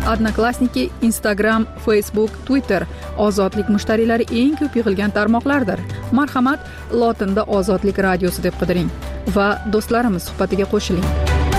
Odnoklassniki, Instagram, Facebook, Twitter ozodlik mushtariylari eng ko'p yig'ilgan tarmoqlardir. Marhamat, lotinda Ozodlik radiosi deb qidiring va do'stlarimiz suhbatiga qo'shiling.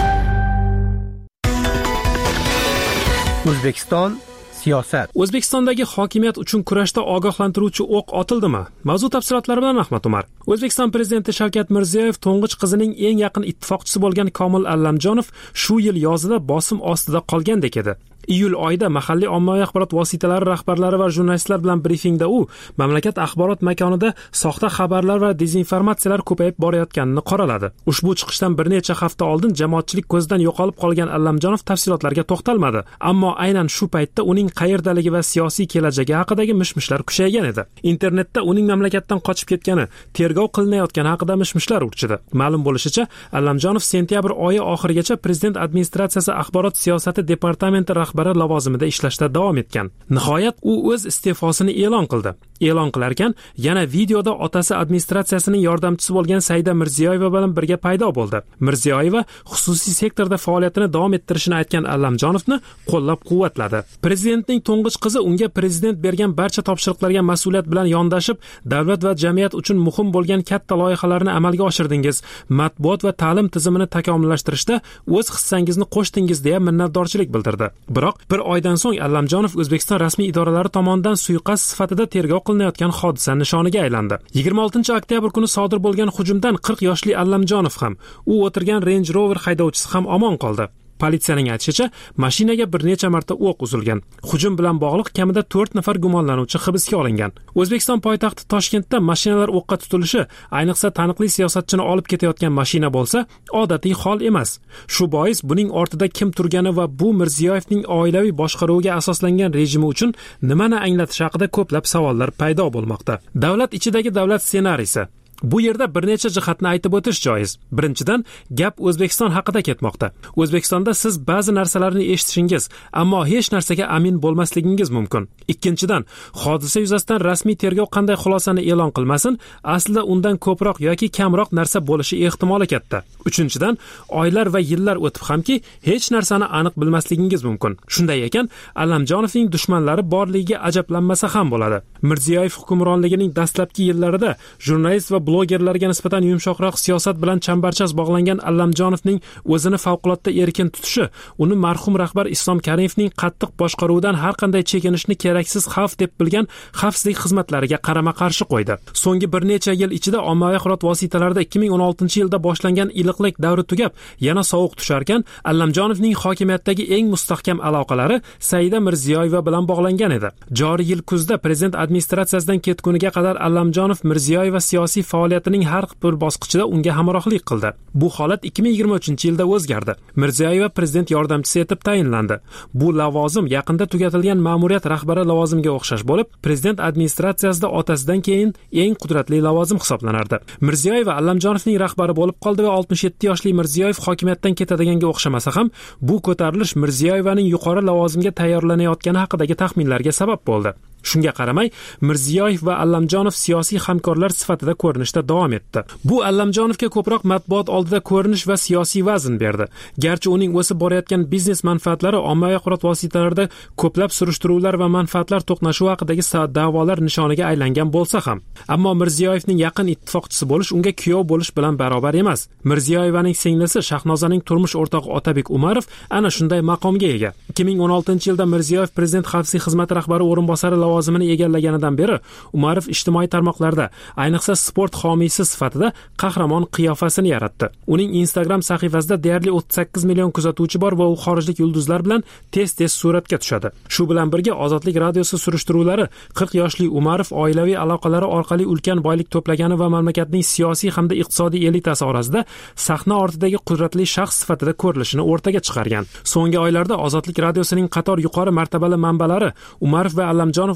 O'zbekiston siyosat. O'zbekistondagi hokimiyat uchun kurashda ogohlantiruvchi o'q otildimi? Mavzu tafsilotlari bilan Ahmad Umar. O'zbekiston prezidenti Shavkat Mirziyoyev to'ng'ich qizining eng yaqin ittifoqchisi bo'lgan Komil Allamjonov shu yil yozida bosim ostida qolgandek edi. Iyul oyida mahalliy ommaviy axborot vositalari rahbarlari va jurnalistlar bilan brifingda u mamlakat axborot makonida soxta xabarlar va dezinformatsiyalar ko'payib borayotganini qoraladi. Ushbu chiqishdan bir necha hafta oldin jamoatchilik ko'zidan yo'qolib qolgan Allamjonov tafsilotlarga to'xtalmadi, ammo aynan shu paytda uning qayerdaligi va siyosiy kelajagi haqidagi mishmishlar kuchaygan edi. Internetda uning mamlakatdan qochib ketgani, tergov qilinayotgani haqida mishmishlar urchidi. Ma'lum bo'lishicha, Allamjonov sentyabr oyi oxirigacha prezident administratsiyasi axborot siyosati departamenti rahbari lavozimida ishlashda davom etgan. Nihoyat u o'z iste'fosini e'lon qildi. E'lon qilarkan, yana videoda otasi administratsiyasining yordamchisi bo'lgan Saida Mirziyoyeva bilan birga paydo bo'ldi. Mirziyoyeva xususiy sektorda faoliyatini davom ettirishini aytgan Allamjonovni qo'llab-quvvatladi. Prezidentning to'ng'ich qizi unga prezident bergan barcha topshiriqlarga mas'uliyat bilan yondashib, davlat va jamiyat uchun muhim bo'lgan katta loyihalarni amalga oshirdingiz. Matbuot va ta'lim tizimini takomillashtirishda o'z hissangizni qo'shdingiz deya minnatdorchilik bildirdi. Biroq bir oydan so'ng Allamjonov O'zbekiston rasmiy idoralari tomonidan suiqasd sifatida tergov qilinayotgan hodisa nishoniga aylandi. 26 oktyabr kuni sodir bo'lgan hujumdan 40 yoshli Allamjonov ham, u o'tirgan Range Rover haydovchisi ham omon qoldi. Politsiyaning aytishicha, mashinaga bir necha marta o'q uzilgan. Hujum bilan bog'liq kamida 4 nafar gumonlanuvchi hibsga olingan. O'zbekiston poytaxti Toshkentda mashinalar o'qqa tutilishi, ayniqsa taniqli siyosatchini olib ketayotgan mashina bo'lsa, odatiy hol emas. Shu bois buning ortida kim turgani va bu Mirziyoyevning oilaviy boshqaruviga asoslangan rejimi uchun nimani anglatish haqida ko'plab savollar paydo bo'lmoqda. Davlat ichidagi davlat ssenariysi. Bu yerda bir necha jihatni aytib o'tish joiz. Birinchidan, gap O'zbekiston haqida ketmoqda. O'zbekistonda siz ba'zi narsalarni eshitishingiz, ammo hech narsaga amin bo'lmasligingiz mumkin. Ikkinchidan, hodisa yuzasidan rasmiy tergov qanday xulosani e'lon qilmasin, aslida undan ko'proq yoki kamroq narsa bo'lishi ehtimoli katta. Uchinchidan, oylar va yillar o'tib hamki, hech narsani aniq bilmasligingiz mumkin. Shunday ekan, Allamjonovning dushmanlari borligiga ajablanmasa ham bo'ladi. Mirziyoyev hukmronligining dastlabki yillarida jurnalist va blogerlarga nisbatan yumshoqroq siyosat bilan chambarchas bog'langan Allamjonovning o'zini favqulodda erkin tutishi, uni marhum rahbar Islom Karimovning qattiq boshqaruvidan har qanday chekinishni keraksiz xavf deb bilgan xavfsizlik xizmatlariga qarama-qarshi qo'ydi. So'nggi bir necha yil ichida ommaviy axborot vositalarida 2016-yilda boshlangan iliqlik davri tugab, yana sovuq tusharkan, Allamjonovning hokimiyatdagi eng mustahkam aloqalari Saida Mirziyoyeva bilan bog'langan edi. Joriy yil kuzda prezident administratsiyasidan ketguniga qadar Allamjonov Mirziyoyeva siyosiy faoliyatining har bir bosqichida unga hamrohlik qildi. Bu holat 2023-yilda o'zgardi. Mirziyoyeva prezident yordamchisi etib tayinlandi. Bu lavozim yaqinda tugatilgan ma'muriyat rahbari lavozimiga o'xshash bo'lib, prezident administratsiyasida otasidan keyin eng qudratli lavozim hisoblanardi. Mirziyoyeva Allamjonovning rahbari bo'lib qoldi va 67 yoshli Mirziyoyev hokimiyatdan ketadiganga o'xshamasa ham, bu ko'tarilish Mirziyoyevaning yuqori lavozimga tayyorlanayotgani haqidagi taxminlarga sabab bo'ldi. Shunga qaramay, Mirziyoyev va Allamjonov siyosiy hamkorlar sifatida ko'rinishda davom etdi. Bu Allamjonovga ko'proq matbuot oldida ko'rinish va siyosiy vazn berdi. Garchi uning o'sib borayotgan biznes manfaatlari ommaviy axborot vositalarida ko'plab surishtiruvlar va manfaatlar to'qnashuvi haqidagi da'volar nishoniga aylangan bo'lsa ham, ammo Mirziyoyevning yaqin ittifoqchisi bo'lish unga kuyov bo'lish bilan barobar emas. Mirziyoyevaning singlisi Shahnozaning turmush o'rtog'i Otabek Umarov ana shunday maqomga ega. 2016-yilda Mirziyoyev prezident xavfsizlik xizmati rahbari o'rinbosari lavozimini egallaganidan beri Umarov ijtimoiy tarmoqlarda, ayniqsa sport homiysi sifatida qahramon qiyofasini yaratdi. Uning Instagram sahifasida deyarli 38 million kuzatuvchi bor va u xorijlik yulduzlar bilan tez-tez suratga tushadi. Shu bilan birga Ozodlik radiosi surishtiruvlari 40 yoshli Umarov oilaviy aloqalari orqali ulkan boylik to'plagani va mamlakatning siyosiy hamda iqtisodiy elitasi orasida sahna ortidagi qudratli shaxs sifatida ko'rilishini o'rtaga chiqargan. So'nggi oylarda Ozodlik radiosining qator yuqori martabali manbalari Umarov va Allamjonov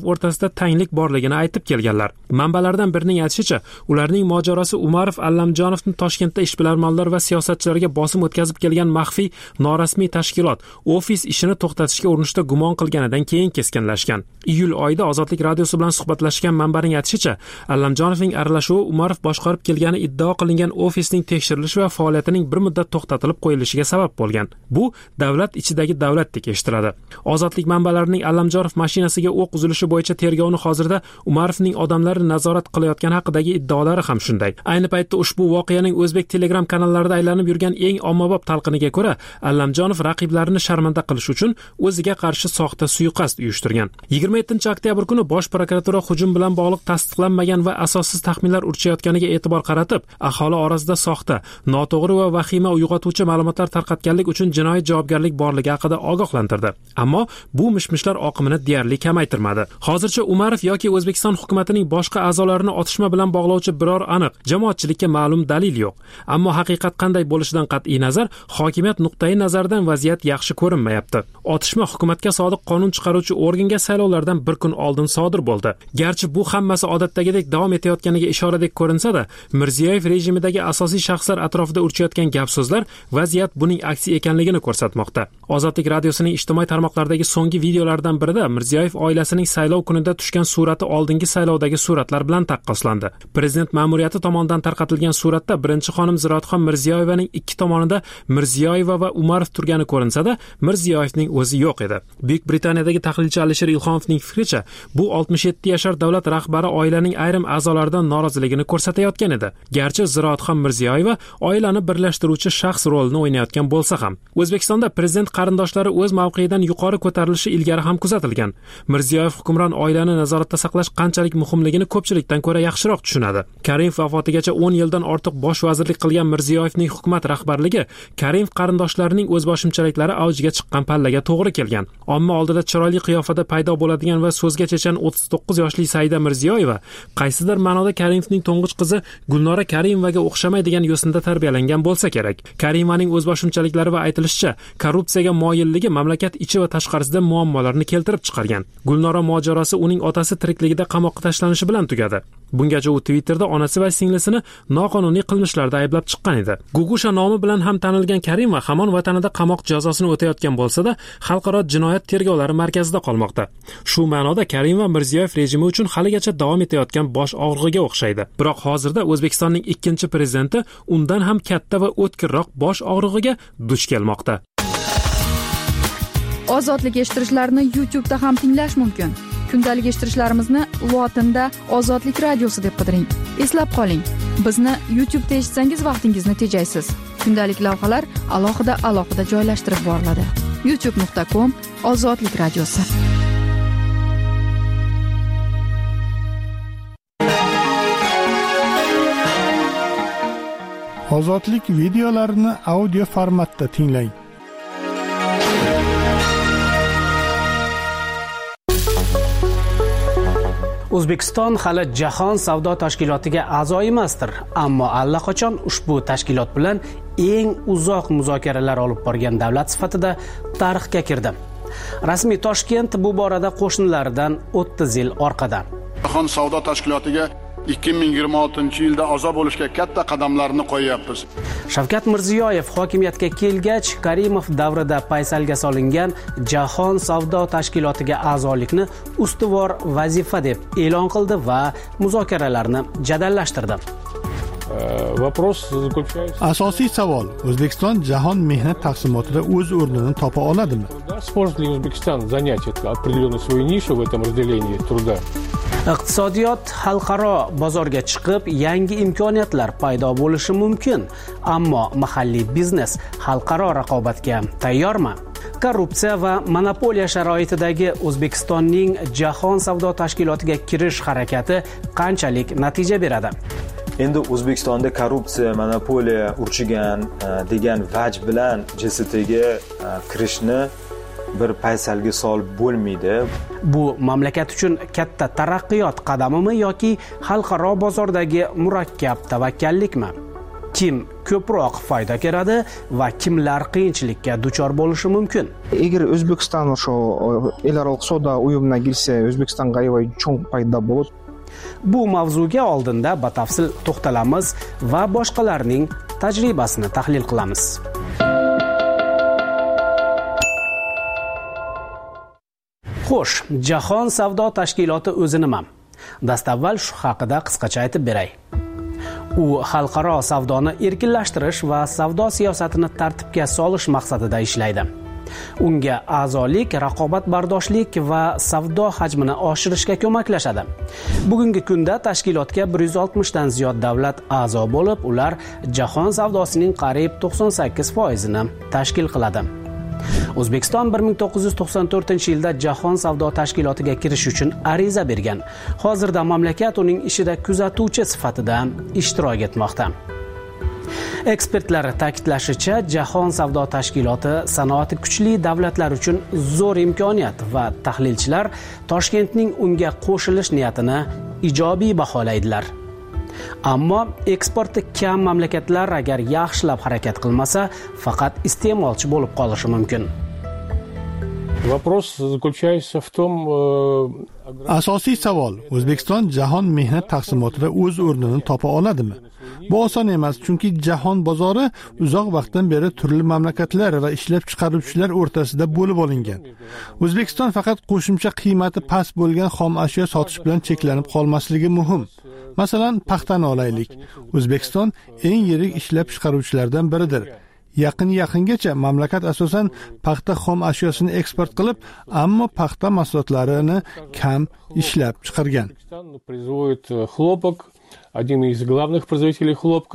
Umarov o'rtasida tanglik borligini aytib kelganlar. Manbalardan birining aytishicha, ularning mojarosi Umarov Allamjonovni Toshkentda ishbilarmonlar va siyosatchilarga bosim o'tkazib kelgan maxfiy norasmiy tashkilot ofis ishini to'xtatishga urinishda gumon qilganidan keyin keskinlashgan. Iyul oyida Ozodlik radiosi bilan suhbatlashgan manbaning aytishicha, Allamjonovning aralashuvi Umarov boshqarib kelgani iddao qilingan ofisning tekshirilishi va faoliyatining bir muddat to'xtatilib qo'yilishiga sabab bo'lgan. Bu davlat ichidagi davlatdek eshitiladi. Ozodlik manbalarining Allamjonov mashinasiga o'q uzilishi bo'yicha tergovni hozirda Umarovning odamlari nazorat qilayotgani haqidagi iddaolari ham shunday. Ayni paytda ushbu voqeaning o'zbek Telegram kanallarida aylanib yurgan eng ommabop talqiniga ko'ra, Allamjonov raqiblarini sharmanda qilish uchun o'ziga qarshi soxta suiqasd uyushtirgan. 27-oktyabr kuni Bosh prokuratura hujum bilan bog'liq tasdiqlanmagan va asossiz taxminlar urchayotganiga e'tibor qaratib, aholi orasida soxta, noto'g'ri va vahima uyg'otuvchi ma'lumotlar tarqatganlik uchun jinoiy javobgarlik borligi haqida ogohlantirdi. Ammo bu mishmishlar oqimini deyarli kamaytirmadi. Hozircha Umarov yoki O'zbekiston hukumatining boshqa a'zolarini otishma bilan bog'lovchi biror aniq, jamoatchilikka ma'lum dalil yo'q. Ammo haqiqat qanday bo'lishidan qat'iy nazar, hokimiyat nuqtai nazaridan vaziyat yaxshi ko'rinmayapti. Otishma hukumatga sodiq qonun chiqaruvchi organga saylovlardan bir kun oldin sodir bo'ldi. Garchi bu hammasi odatdagidek davom etayotganiga ishoradek ko'rinsa-da, Mirziyoyev rejimidagi asosiy shaxslar atrofida urchayotgan gap-so'zlar vaziyat buning aksi ekanligini ko'rsatmoqda. Ozodlik radiosining ijtimoiy tarmoqlardagi so'nggi videolardan birida Mirziyoyev oilasining saylov kunida tushgan surati oldingi saylovdagi suratlar bilan taqqoslandi. Prezident ma'muriyati tomonidan tarqatilgan suratda birinchi xonim Ziroatxon Mirziyoyevaning ikki tomonida Mirziyoyeva va Umarov turgani ko'rinsa-da, Mirziyoyevning o'zi yo'q edi. Buyuk Britaniyadagi tahlilchi Alisher Ilhomovning fikricha, bu 67 yashar davlat rahbari oilaning ayrim a'zolaridan noroziligini ko'rsatayotgan edi. Garchi Ziroatxon Mirziyoyeva oilani birlashtiruvchi shaxs rolini o'ynayotgan bo'lsa ham, O'zbekistonda prezident qarindoshlari o'z mavqeyidan yuqori ko'tarilishi ilgari ham kuzatilgan. Mirziyoyev hukmron oilani nazoratda saqlash qanchalik muhimligini ko'pchilikdan ko'ra yaxshiroq tushunadi. Karimov vafotigacha 10 yildan ortiq bosh vazirlik qilgan Mirziyoyevning hukumat rahbarligi Karimov qarindoshlarining o'zboshimchaliklari avjiga chiqqan pallaga to'g'ri kelgan. Omma oldida chiroyli qiyofada paydo bo'ladigan va so'zga chechan 39 yoshli Saida Mirziyoyeva qaysidir ma'noda Karimovning to'ng'ich qizi Gulnora Karimovaga o'xshamaydigan yo'sinda tarbiyalangan bo'lsa kerak. Karimovaning o'zboshimchaliklari va aytilishicha, korrupsiyaga moyilligi mamlakat ichi va tashqarisida muammolarni keltirib chiqargan. Gulnora mojarosi uning otasi tirikligida qamoqqa tashlanishi bilan tugadi. Bungacha u Twitterda onasi va singlisini noqonuniy qilmishlarda ayblab chiqqan edi. Gugusha nomi bilan ham tanilgan Karimova hamon vatanida qamoq jazosini o'tayotgan bo'lsa-da, xalqaro jinoyat tergovlari markazida qolmoqda. Shu ma'noda Karimova Mirziyoyev rejimi uchun haligacha davom etayotgan bosh og'rig'iga o'xshaydi. Biroq hozirda O'zbekistonning ikkinchi prezidenti undan ham katta va o'tkirroq bosh og'rig'iga duch kelmoqda. Ozodlik eshittirishlarni YouTube'da ham tinglash mumkin. Kundalik eshittirishlarimizni lotinda Ozodlik radiosi deb qidiring. Eslab qoling, bizni YouTube'da eshitsangiz vaqtingizni tejaysiz. Kundalik lavhalar alohida joylashtirib boriladi. youtube.com/Ozodlik radiosi. Ozodlik videolarini audio formatda tinglang. O'zbekiston hali Jahon savdo tashkilotiga a'zo emasdir, ammo allaqachon ushbu tashkilot bilan eng uzoq muzokaralar olib borgan davlat sifatida tarixga kirdi. Rasmiy Toshkent bu borada qo'shnilaridan 30 yil orqada. Jahon savdo tashkilotiga 2026-yilda a'zo bo'lishga katta qadamlarni qo'yyapmiz. Shavkat Mirziyoyev hokimiyatga kelgach, Karimov davrida paysalga solingan Jahon savdo tashkilotiga a'zolikni ustuvor vazifa deb e'lon qildi va muzokaralarni jadallashtirdi. Asosiy savol: O'zbekiston jahon mehnat taqsimotida o'z o'rnini topa oladimi? Сможет ли Узбекистан занять определенную свою нишу в этом разделении труда? Iqtisodiyot xalqaro bozorga chiqib, yangi imkoniyatlar paydo bo'lishi mumkin, ammo mahalliy biznes xalqaro raqobatga tayyormi? Korrupsiya va monopoliya sharoitidagi O'zbekistonning Jahon savdo tashkilotiga kirish harakati qanchalik natija beradi? Endi O'zbekistonda korrupsiya, monopoliya urchigan degan vaj bilan JSTga kirishni bir paysalga solib bo'lmaydi. Bu mamlakat uchun katta taraqqiyot qadamimi yoki xalqaro bozordagi murakkab tavakkallikmi? kim ko'proq foyda ko'radi va kimlar qiyinchilikka duchor bo'lishi mumkin? Agar O'zbekiston shu elaro savdo uyumiga kirsa, O'zbekistonga cho'ng foyda bo'ladi. Bu mavzuga oldinda batafsil to'xtalamiz va boshqalarning tajribasini tahlil qilamiz. Xo'sh, Jahon savdo tashkiloti o'zi nima? Dastavval shu haqida qisqacha aytib beray. U xalqaro savdoni erkinlashtirish va savdo siyosatini tartibga solish maqsadida ishlaydi. Unga a'zolik, raqobatbardoshlik va savdo hajmini oshirishga ko'maklashadi. Bugungi kunda tashkilotga 160 dan ziyod davlat a'zo bo'lib, ular jahon savdosining qariyb 98%ni tashkil qiladi. O'zbekiston 1994-yilda Jahon savdo tashkilotiga kirish uchun ariza bergan. Hozirda mamlakat uning ishida kuzatuvchi sifatida ishtirok etmoqda. Ekspertlar ta'kidlashicha, Jahon savdo tashkiloti sanoati kuchli davlatlar uchun zo'r imkoniyat va tahlilchilar Toshkentning unga qo'shilish niyatini ijobiy baholaydilar. Ammo eksporti kam mamlakatlar agar yaxshilab harakat qilmasa, faqat iste'molchi bo'lib qolishi mumkin. Вопрос заключается в том... Asosiy savol, O'zbekiston jahon mehnat taqsimotida o'z o'rnini topa oladimi? Bu oson emas, chunki jahon bozori uzoq vaqtdan beri turli mamlakatlar va ishlab chiqaruvchilar o'rtasida bo'lib olingan. O'zbekiston faqat qo'shimcha qiymati past bo'lgan xom ashyo sotish bilan cheklanib qolmasligi muhim. Masalan, paxtani olaylik. O'zbekiston eng yirik ishlab chiqaruvchilardan biridir. Yaqingacha mamlakat asosan paxta xom ashyosini eksport qilib, ammo paxta mahsulotlarini kam ishlab chiqargan. Производит хлопок, один из главных производителей хлопка.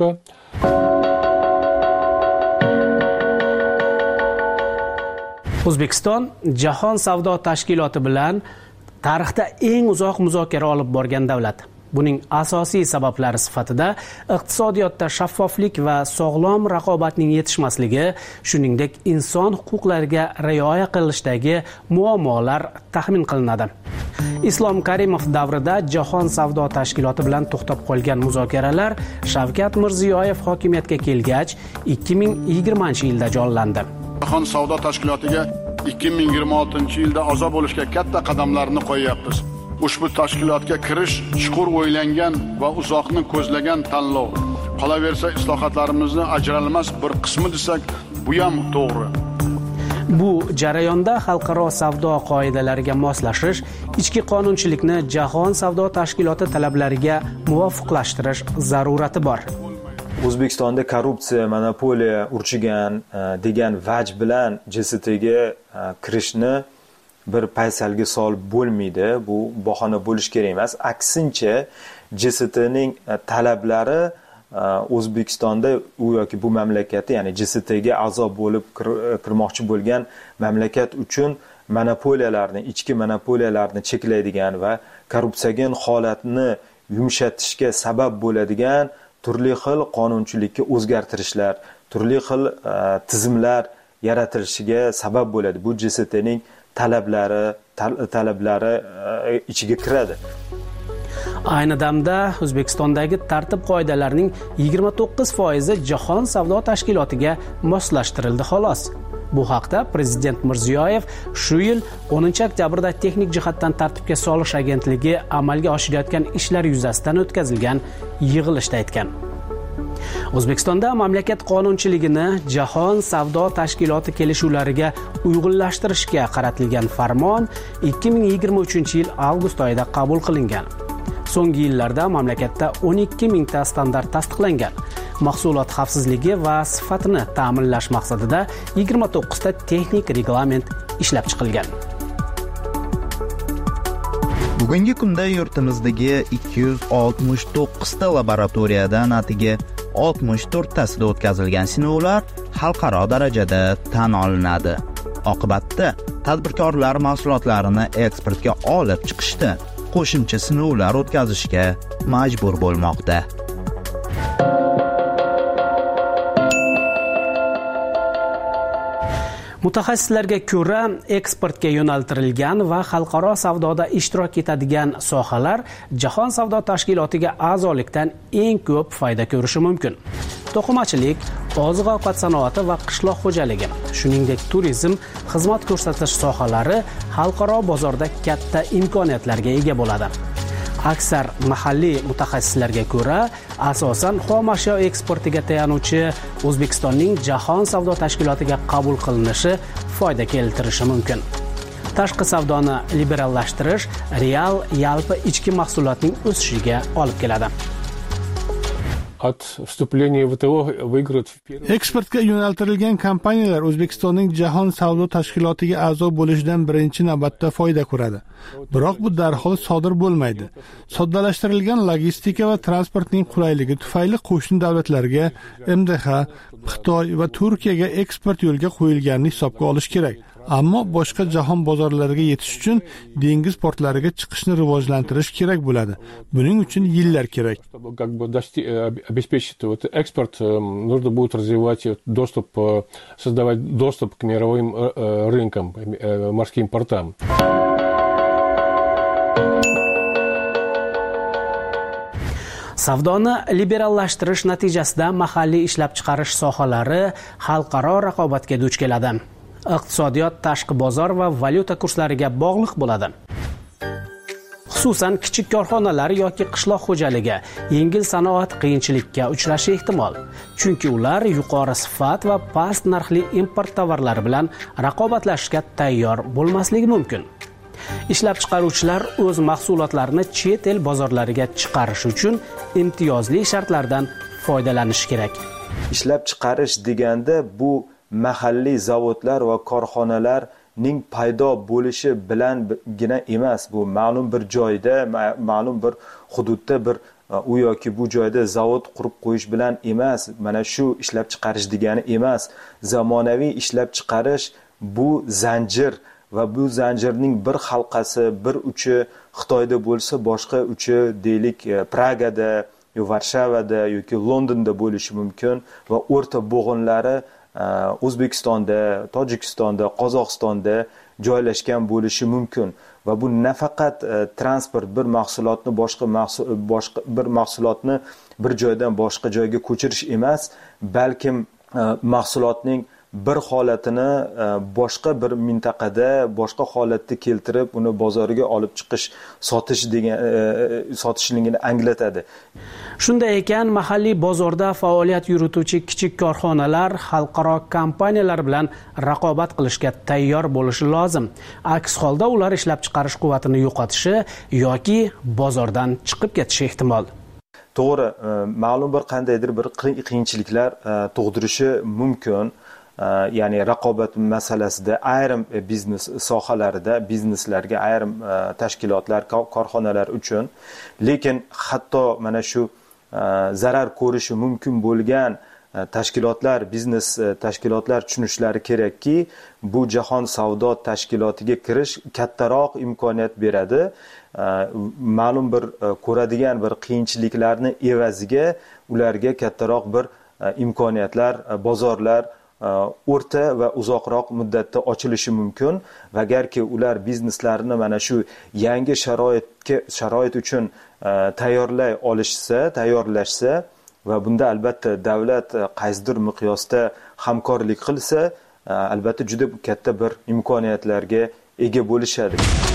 O'zbekiston Jahon savdo tashkiloti bilan tarixda eng uzoq muzokara olib borgan davlat. Buning asosiy sabablari sifatida iqtisodiyotda shaffoflik va sog'lom raqobatning yetishmasligi, shuningdek inson huquqlariga rioya qilishdagi muammolar taxmin qilinadi. Islom Karimov davrida Jahon savdo tashkiloti bilan to'xtab qolgan muzokaralar Shavkat Mirziyoyev hokimiyatga kelgach 2020-yilda jonlandi. Jahon savdo tashkilotiga 2026-yilda a'zo bo'lishga katta qadamlarni qo'yyapmiz. Ushbu tashkilotga kirish chuqur o'ylangan va uzoqni ko'zlagan tanlov. Qolaversa, islohotlarimizni ajralmas bir qismi desak, bu ham to'g'ri. Bu jarayonda xalqaro savdo qoidalariga moslashish, ichki qonunchilikni Jahon savdo tashkiloti talablariga muvofiqlashtirish zarurati bor. O'zbekistonda korrupsiya, monopoliya urchigan degan vaj bilan JSTga kirishni bir paysalga solib bo'lmaydi. Bu bahona bo'lish kerak emas. Aksincha, JSTning talablari O'zbekistonda u yoki bu mamlakatda, ya'ni JSTga a'zo bo'lib kirmoqchi bo'lgan mamlakat uchun monopoliyalarni, ichki monopoliyalarni cheklaydigan va korrupsiyaga holatni yumshatishga sabab bo'ladigan turli xil qonunchilikka o'zgartirishlar, turli xil tizimlar yaratilishiga sabab bo'ladi. Bu JSTning talablari ichiga kiradi. Ayni damda O'zbekistondagi tartib qoidalarining 29% Jahon savdo tashkilotiga moslashtirildi xolos. Bu haqda Prezident Mirziyoyev shu yil 10-oktyabrda texnik jihatdan tartibga solish agentligi amalga oshirayotgan ishlar yuzasidan o'tkazilgan yig'ilishda aytgan. O'zbekistonda mamlakat qonunchiligini Jahon savdo tashkiloti kelishuvlariga uyg'unlashtirishga qaratilgan farmon 2023-yil avgust oyida qabul qilingan. So'nggi yillarda mamlakatda 12 mingta standart tasdiqlangan. Mahsulot xavfsizligi va sifatini ta'minlash maqsadida 29 ta texnik reglament ishlab chiqilgan. Bugungi kunda yurtimizdagi 269 ta laboratoriyadan atigi 64 tasida o'tkazilgan sinovlar xalqaro darajada tan olinadi. Oqibatda tadbirkorlar mahsulotlarini eksportga olib chiqishda qo'shimcha sinovlar o'tkazishga majbur bo'lmoqda. Mutaxassislarga ko'ra, eksportga yo'naltirilgan va xalqaro savdoda ishtirok etadigan sohalar Jahon savdo tashkilotiga a'zolikdan eng ko'p foyda ko'rishi mumkin. to'qimachilik, oziq-ovqat sanoati va qishloq xo'jaligi, shuningdek turizm, xizmat ko'rsatish sohalari xalqaro bozorda katta imkoniyatlarga ega bo'ladi. Aksar mahalliy mutaxassislarga ko'ra, asosan xomashyo eksportiga tayanuvchi O'zbekistonning Jahon savdo tashkilotiga qabul qilinishi foyda keltirishi mumkin. Tashqi savdoni liberallashtirish real yalpi ichki mahsulotning o'sishiga olib keladi. От вступления в ВТО выиграют в первом... Eksportga yo'naltirilgan kompaniyalar O'zbekistonning Jahon savdo tashkilotiga a'zo bo'lishidan birinchi navbatda foyda ko'radi. Biroq bu darhol sodir bo'lmaydi. Soddalashtirilgan logistika va transportning qulayligi tufayli qo'shni davlatlarga, MDH, Xitoy va Turkiyaga eksport yo'lga qo'yilganini hisobga olish kerak. Ammo boshqa jahon bozorlariga yetish uchun dengiz portlariga chiqishni rivojlantirish kerak bo'ladi. Buning uchun yillar kerak. Как бы обеспечить экспорт, нужно будет развивать доступ, создавать доступ к мировым рынкам, морским портам. Savdoni liberallashtirish natijasida mahalliy ishlab chiqarish sohalari xalqaro raqobatga duch keladi. Iqtisodiyot tashqi bozor va valyuta kurslariga bog'liq bo'ladi. Xususan, kichik korxonalar yoki qishloq xo'jaligi, yengil sanoat qiyinchilikka uchrashi ehtimol. Chunki ular yuqori sifat va past narxli import tovarlari bilan raqobatlashishga tayyor bo'lmasligi mumkin. Ishlab chiqaruvchilar o'z mahsulotlarini chet el bozorlariga chiqarish uchun imtiyozli shartlardan foydalanishi kerak. Ishlab chiqarish deganda bu mahalliy zavodlar va korxonalarning paydo bo'lishi bilangina emas. Bu ma'lum bir joyda, ma'lum bir hududda bir u yoki bu joyda zavod qurib qo'yish bilan emas. Mana shu ishlab chiqarish degani emas. Zamonaviy ishlab chiqarish bu zanjir va bu zanjirning bir halqasi, bir uchi Xitoyda bo'lsa, boshqa uchi deylik Pragada, Varshavada yoki Londonda bo'lishi mumkin va o'rta bo'g'inlari O'zbekistonda, Tojikistonda, Qozog'istonda joylashgan bo'lishi mumkin va bu nafaqat transport bir mahsulotni boshqa bir mahsulotni bir joydan boshqa joyga ko'chirish emas, balkim mahsulotning bir holatini boshqa bir mintaqada boshqa holatda keltirib uni bozoriga olib chiqish, sotishligini anglatadi. Shunday ekan, mahalliy bozorda faoliyat yurituvchi kichik korxonalar xalqaro kompaniyalar bilan raqobat qilishga tayyor bo'lishi lozim. Aks holda ular ishlab chiqarish quvvatini yo'qotishi yoki bozordan chiqib ketishi ehtimol. To'g'ri, ma'lum bir qandaydir bir qiyinchiliklar tug'dirishi mumkin. Ya'ni raqobat masalasida ayrim biznes sohalarida bizneslarga ayrim tashkilotlar, korxonalar uchun, lekin hatto mana shu zarar ko'rishi mumkin bo'lgan tashkilotlar, biznes tashkilotlar tushunishlari kerakki, bu jahon savdo tashkilotiga kirish kattaroq imkoniyat beradi. Ma'lum bir ko'radigan bir qiyinchiliklarni evaziga ularga kattaroq bir imkoniyatlar, bozorlar o'rta va uzoqroq muddatda ochilishi mumkin va agarki ular bizneslarini mana shu yangi sharoit uchun tayyorlashsa va bunda albatta davlat qaysidir miqyosda hamkorlik qilsa, albatta juda katta bir imkoniyatlarga ega bo'lishadi.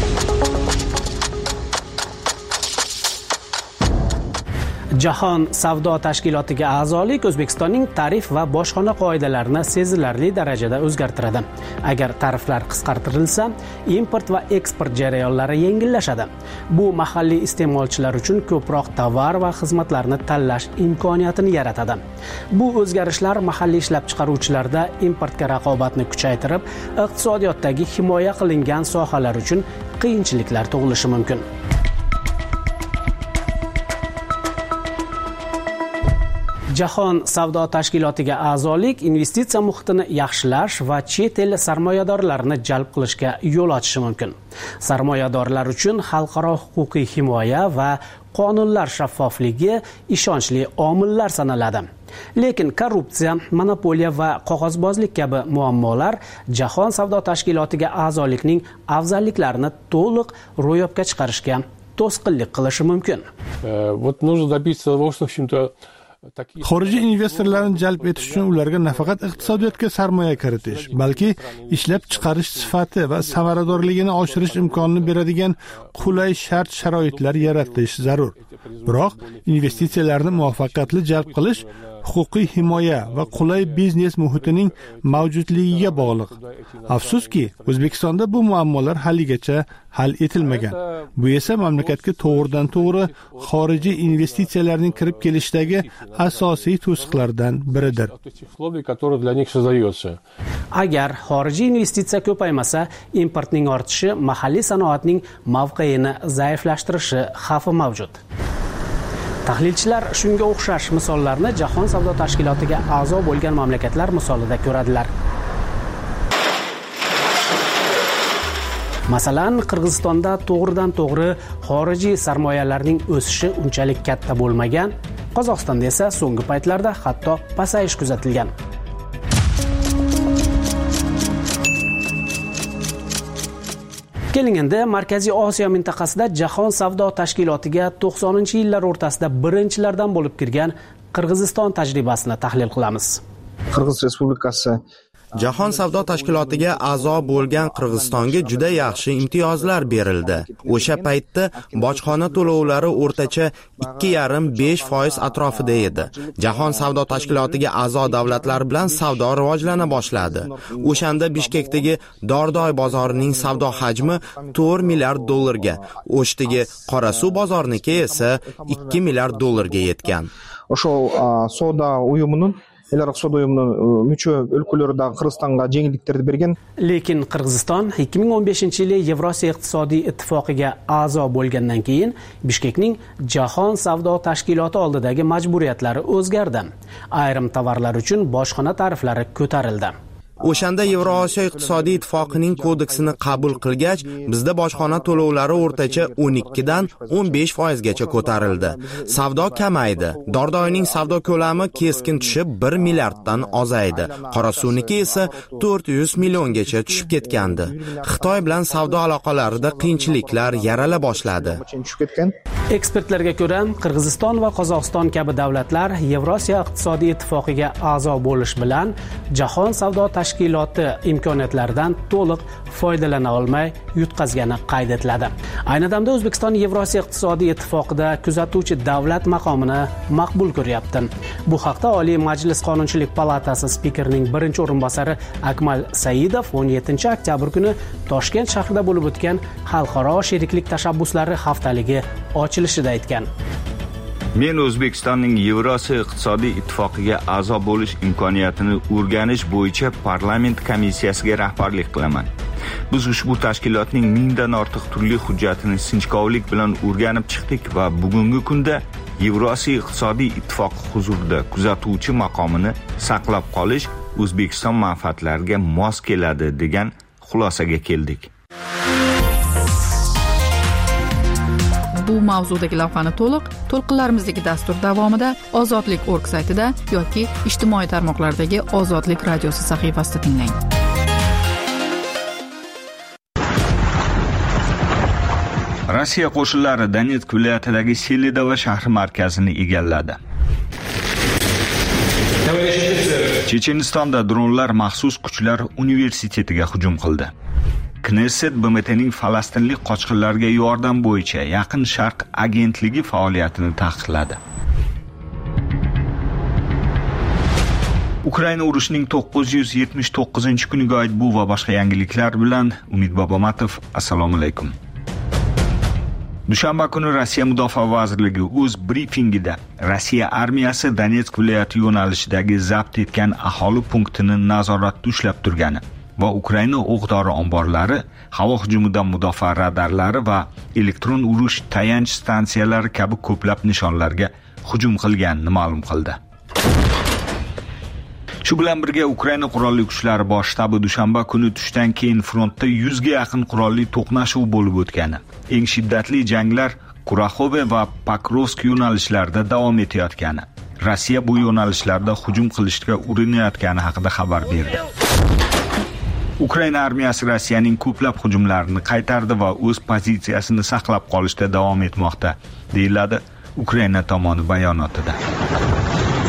Jahon savdo tashkilotiga a'zolik O'zbekistonning tarif va bojxona qoidalarini sezilarli darajada o'zgartiradi. Agar tariflar qisqartirilsa, import va eksport jarayonlari yengillashadi. Bu mahalliy iste'molchilar uchun ko'proq tovar va xizmatlarni tanlash imkoniyatini yaratadi. Bu o'zgarishlar mahalliy ishlab chiqaruvchilarda importga raqobatni kuchaytirib, iqtisodiyotdagi himoya qilingan sohalar uchun qiyinchiliklar tug'ilishi mumkin. Jahon savdo tashkilotiga a'zolik investitsiya muhitini yaxshilash va chet el sarmoyadorlarini jalb qilishga yo'l ochishi mumkin. Sarmoyadorlar uchun xalqaro huquqiy himoya va qonunlar shaffofligi ishonchli omillar sanaladi. Lekin korrupsiya, monopoliya va qog'ozbozlik kabi muammolar Jahon savdo tashkilotiga a'zolikning afzalliklarini to'liq ro'yobga chiqarishga to'sqinlik qilishi mumkin. Вот нужно добиться того, что, в общем-то, Xorijiy investorlarni jalb etish uchun ularga nafaqat iqtisodiyotga sarmoya kiritish, balki ishlab chiqarish sifati va samaradorligini oshirish imkonini beradigan qulay shart-sharoitlar yaratish zarur. Biroq investitsiyalarni muvaffaqiyatli jalb qilish huquqiy himoya va qulay biznes muhitining mavjudligiga bog'liq. Afsuski, O'zbekistonda bu muammolar haligacha hal etilmagan. Bu esa mamlakatga to'g'ridan-to'g'ri xorijiy investitsiyalarning kirib kelishdagi asosiy to'siqlardan biridir. Agar xorijiy investitsiya ko'paymasa, importning ortishi mahalliy sanoatning mavqeini zaiflashtirishi xavfi mavjud. Tahlilchilar shunga o'xshash misollarni Jahon savdo tashkilotiga a'zo bo'lgan mamlakatlar misolida ko'radilar. Masalan, Qirg'izistonda to'g'ridan-to'g'ri xorijiy sarmoyalarning o'sishi unchalik katta bo'lmagan, Qozog'istonda esa so'nggi paytlarda hatto pasayish kuzatilgan. Keling endi Markaziy Osiyo mintaqasida Jahon savdo tashkilotiga 90-yillar o'rtasida birinchilardan bo'lib kirgan Qirg'iziston tajribasini tahlil qilamiz. Qirg'iz Respublikasi Jahon savdo tashkilotiga a'zo bo'lgan Qirg'izistonga juda yaxshi imtiyozlar berildi. O'sha paytda bojxona to'lovlari o'rtacha 2,5-5% atrofida edi. Jahon savdo tashkilotiga a'zo davlatlar bilan savdo rivojlana boshladi. O'shanda Bishkekdagi Dordoy bozorining savdo hajmi 4 milliard dollarga, O'shdagi Qorasuv bozorniki esa 2 milliard dollarga yetgan. O'sha savdo uyumining müçü өлkөлөрдө Qirg'izistonga жеңилдиктерди берген. Lekin Qirg'iziston 2015-yili Yevrosiyo iqtisodiy ittifoqiga a'zo bo'lgandan keyin Bishkekning Jahon savdo tashkiloti oldidagi majburiyatlari o'zgardi. Ayrim tovarlar uchun bojxona tariflari ko'tarildi. O'shanda Yevrosiyo iqtisodiy ittifoqining kodeksini qabul qilgach, bizda bojxona to'lovlari o'rtacha 12 dan 15% gacha ko'tarildi. Savdo kamaydi. Dordoyning savdo ko'lami keskin tushib 1 milliarddan ozaydi. Qorasuvniki esa 400 milliongacha tushib ketgandi. Xitoy bilan savdo aloqalarida qiyinchiliklar yarala boshladi. Ekspertlarga ko'ra, Qirg'iziston va Qozog'iston kabi davlatlar Yevrosiyo iqtisodiy ittifoqiga a'zo bo'lish bilan Jahon savdo tashkiloti imkoniyatlaridan to'liq foydalana olmay yutqazgani qayd etiladi. Ayni damda O'zbekiston Yevrosiyo iqtisodiy ittifoqida kuzatuvchi davlat maqomini maqbul ko'ryapti. Bu haqda Oliy Majlis Qonunchilik palatasi spikerining birinchi o'rinbosari Akmal Saidov 17 oktyabr kuni Toshkent shahrida bo'lib o'tgan Xalqaro sheriklik tashabbuslari haftaligi ochilishida aytgan. Men O'zbekistonning Yevrosiyo iqtisodiy ittifoqiga a'zo bo'lish imkoniyatini o'rganish bo'yicha parlament komissiyasiga rahbarlik qilaman. Biz ushbu tashkilotning 1000 dan ortiq turli hujjatini sinchkovlik bilan o'rganib chiqdik va bugungi kunda Yevrosiyo iqtisodiy ittifoqi huzurida kuzatuvchi maqomini saqlab qolish O'zbekiston manfaatlariga mos keladi degan xulosaga keldik. Bu mavzudagi lavhani to'lqinlarimizdagi dastur davomida Ozodlik.org saytida yoki ijtimoiy tarmoqlardagi Ozodlik radiosi sahifasida tinglang. Rossiya qo'shinlari Donetsk viloyatidagi Selidovo shahri markazini egalladi. Chechenistonda dronlar maxsus kuchlar universitetiga hujum qildi. Knesset BMTning falastinlik qochqinlarga yordam bo'yicha Yaqin Sharq agentligi faoliyatini taqiqladi. Ukraina urushining 979-kuniga oid bu va boshqa yangiliklar bilan Umid Bobomatov. Assalomu alaykum. Dushanba kuni Rossiya Mudofaa vazirligi o'z brifingida Rossiya armiyasi Donetsk viloyati yo'nalishidagi zabt etgan aholi punktini nazoratda ushlab turgani va Ukraina o'q-dori omborlari, havo hujumidan mudofaa radarlari va elektron urush tayanch stansiyalari kabi ko'plab nishonlarga hujum qilganini ma'lum qildi. Shu bilan birga Ukraina qurolli kuchlari bosh shtabi dushanba kuni tushdan keyin frontda 100 ga yaqin qurolli to'qnashuv bo'lib o'tgani, eng shiddatli janglar Kuraxove va Pokrovsk yo'nalishlarida davom etayotgani, Rossiya bu yo'nalishlarda hujum qilishga urinayotgani haqida xabar berdi. Ukraina armiyasi Rossiyaning ko'plab hujumlarini qaytardi va o'z pozitsiyasini saqlab qolishda davom etmoqda, deyiladi Ukraina tomoni bayonotida.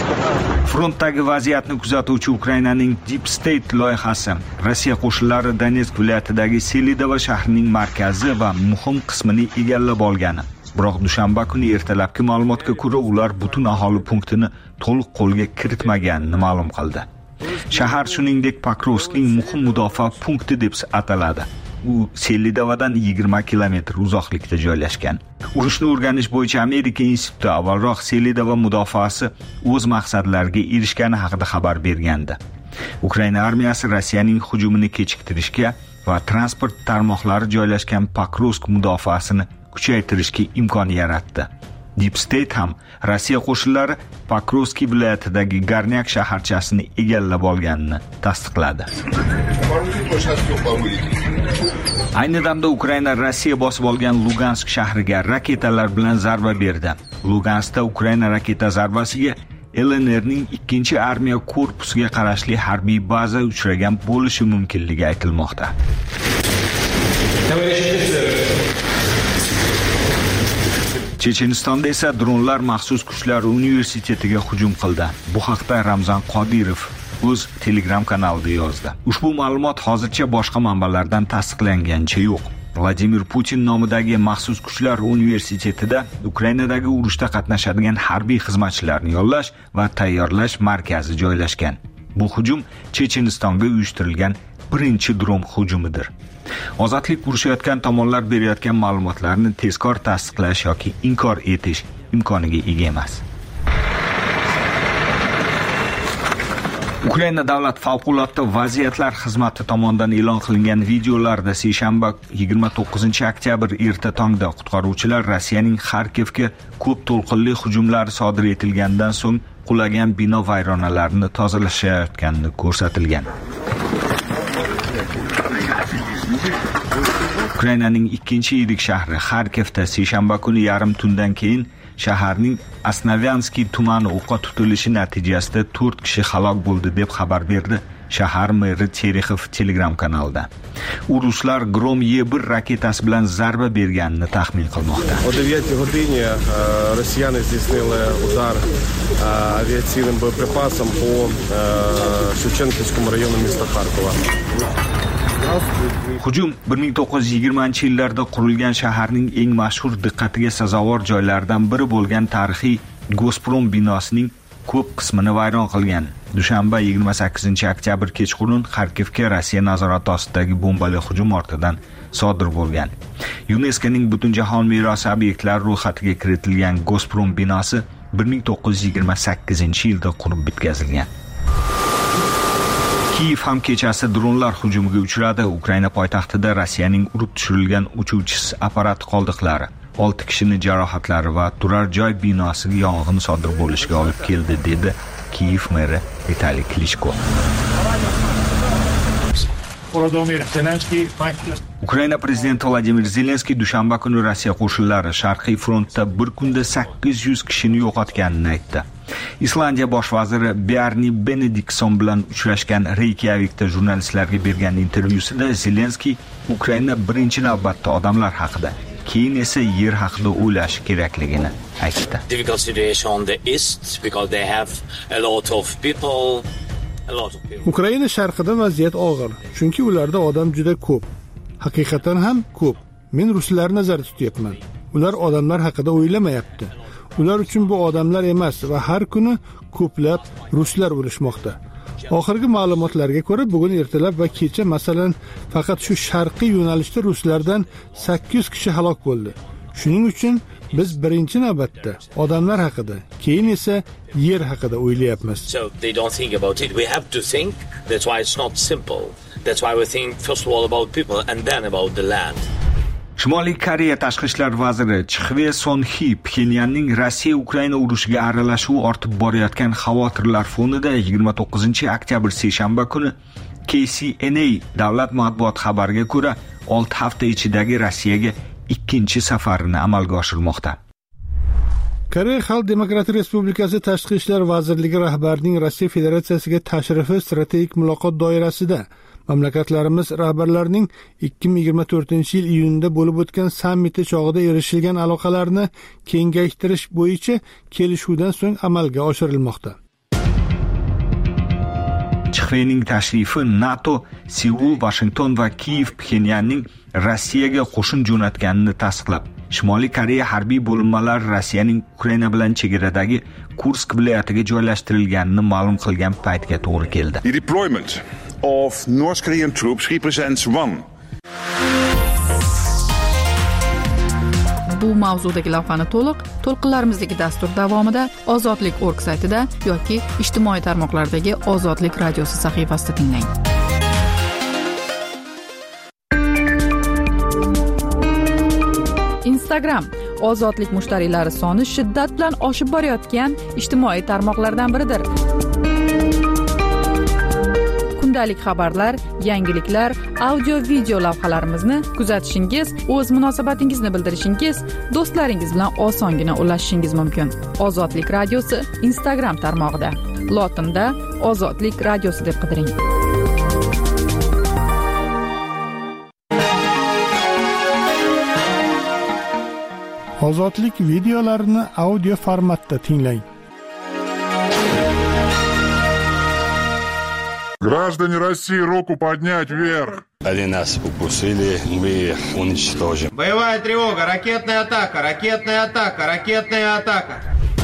Frontdagi vaziyatni kuzatuvchi Ukrainaning Deep State loyihasi Rossiya qo'shinlari Donetsk viloyatidagi Selidova shahrining markazi va muhim qismini egallab olgani. Biroq dushanba kuni ertalabki ma'lumotga ko'ra ular butun aholi punktini to'liq qo'lga kiritmaganini ma'lum qildi. Shahar shuningdek Pokrovskning muhim mudofaa punkti deb ataladi. U Selidovadan 20 kilometr uzoqlikda joylashgan. Urushni o'rganish bo'yicha Amerika instituti avvalroq Selidova mudofaasi o'z maqsadlariga erishgani haqida xabar bergandi. Ukraina armiyasi Rossiyaning hujumini kechiktirishga va transport tarmoqlari joylashgan Pokrovsk mudofaasini kuchaytirishga imkon yaratdi. Deep State ham Rossiya qo'shinlari Pokrovsk viloyatidagi Garnyak shaharchasini egallab olganini tasdiqladi. Ayni damda Ukraina Rossiya bosib olgan Lugansk shahriga raketalar bilan zarba berdi. Luganskda Ukraina raketa zarbasiga LNRning 2-armiya korpusiga qarashli harbiy baza uchragan bo'lishi mumkinligi aytilmoqda. Chechenistonda esa dronlar maxsus kuchlar universitetiga hujum qildi. Bu haqda Ramzan Qodirov o'z Telegram kanalida yozdi. Ushbu ma'lumot hozircha boshqa manbalardan tasdiqlanganicha yo'q. Vladimir Putin nomidagi maxsus kuchlar universitetida Ukrainadagi urushda qatnashadigan harbiy xizmatchilarni yollash va tayyorlash markazi joylashgan. Bu hujum Chechenistonga uyushtirilgan birinchi dron hujumidir. Ozodlik urushayotgan tomonlar berayotgan ma'lumotlarni tezkor tasdiqlash yoki inkor etish imkoniga ega emas. Ukraina davlat favqulodda vaziyatlar xizmati tomonidan e'lon qilingan videolarda seshanba 29-oktyabr erta tongda qutqaruvchilar Rossiyaning Xarkivga ko'p to'lqinli hujumlar sodir etilgandan so'ng qulagan bino vayronalarini tozalashayotganini ko'rsatilgan. Ukrainaning 2-yirik shahri Xarkivda seshanba kuni yarim tundan keyin shaharning Asnavyanskiy tumani o'qqa tutilishi natijasida 4 kishi halok bo'ldi deb xabar berdi shahar meri Terexov Telegram kanalida. U ruslar Grom E1 raketasi bilan zarba berganini taxmin qilmoqda. О 9 годині росіяни здійснили удар авіаційним боєприпасом по Шевченківському району міста Харкова. Hujum 1920-yillarda qurilgan shaharning eng mashhur diqqatiga sazovor joylaridan biri bo'lgan tarixiy Gazprom binosining ko'p qismini vayron qilgan. Dushanba 28-oktyabr kechqurun Xarkivga Rossiya nazorati ostidagi bombali hujum ortidan sodir bo'lgan. UNESCOning Butunjahon merosi obyektlari ro'yxatiga kiritilgan Gazprom binosi 1928-yilda qurib bitkazilgan. Kiev ham kechasi dronlar hujumiga uchradi. Ukraina poytaxtida Rossiyaning urib tushirilgan uchuvchisiz apparat qoldiqlari 6 kishining jarohatlari va turar joy binosiga yong'in sodir bo'lishiga olib keldi, dedi Kiev meri Vitaliy Klitschko. Ukraina prezidenti Vladimir Zelenskiy dushanba kuni Rossiya qo'shinlari Sharqiy frontda bir kunda 800 kishini yo'qotganini aytdi. Islandiya bosh vaziri Bjarni Benediktsson bilan uchrashgan Reykjavikda jurnalistlarga bergan intervyusida Zelenskiy Ukraina birinchi navbatda odamlar haqida, keyin esa yer haqida o'ylash kerakligini aytdi. Ukraina sharqida vaziyat og'ir, chunki ularda odam juda ko'p. Haqiqatan ham ko'p. Men ruslarni nazarda tutyapman. Ular odamlar haqida o'ylamayapti. Ular uchun bu odamlar emas va har kuni ko'plab ruslar o'lishmoqda. Oxirgi ma'lumotlarga ko'ra bugun ertalab va kecha masalan faqat shu sharqiy yo'nalishda ruslardan 800 kishi halok bo'ldi. Shuning uchun biz birinchi navbatda odamlar haqida, keyin esa yer haqida o'ylayapmiz. So they don't think about it. We have to think. That's why it's not simple. That's why we think first of all about people and then about the land. Shimoliy Koreya tashqi ishlar vaziri Chxve Son-Hi Pxenyanning Rossiya-Ukraina urushiga aralashuvi ortib borayotgan xavotirlar fonida 29-oktyabr seshanba kuni KCNA davlat matbuot xabariga ko'ra 6 hafta ichidagi Rossiyaga ikkinchi safarini amalga oshirmoqda. Koreya Xalq Demokratik Respublikasi Tashqi ishlar vazirligi rahbarining Rossiya Federatsiyasiga tashrifi strategik muloqot doirasida mamlakatlarimiz rahbarlarining 2024-yil iyunida bo'lib o'tgan sammiti chog'ida erishilgan aloqalarni kengaytirish bo'yicha kelishuvdan so'ng amalga oshirilmoqda. Xveyning tashrifi NATO, Seul, Washington va Kiyev Pxenyanning Rossiyaga qo'shin jo'natganini tasdiqlab, Shimoliy Koreya harbiy bo'linmalari Rossiyaning Ukraina bilan chegaradagi Kursk viloyatiga joylashtirilganini ma'lum qilgan paytga to'g'ri keldi. The deployment of North Korean troops represents one. Bu mavzudagi lavhani to'lqinlarimizdagi dastur davomida Ozodlik.org saytida yoki ijtimoiy tarmoqlardagi Ozodlik radiosi sahifasida tinglang. Instagram ozodlik mushtariylari soni shiddat bilan oshib borayotgan ijtimoiy tarmoqlardan biridir. Kundalik xabarlar, yangiliklar, audio-video lavhalarimizni kuzatishingiz, o'z munosabatingizni bildirishingiz, do'stlaringiz bilan osongina ulashishingiz mumkin. Ozodlik radiosi Instagram tarmog'ida. Lotinda Ozodlik radiosi deb qidiring. Ozodlik videolarini audio formatda tinglang. Граждане России, руку поднять вверх. Они нас укусили, мы их уничтожим. Боевая тревога, ракетная атака, ракетная атака, ракетная атака.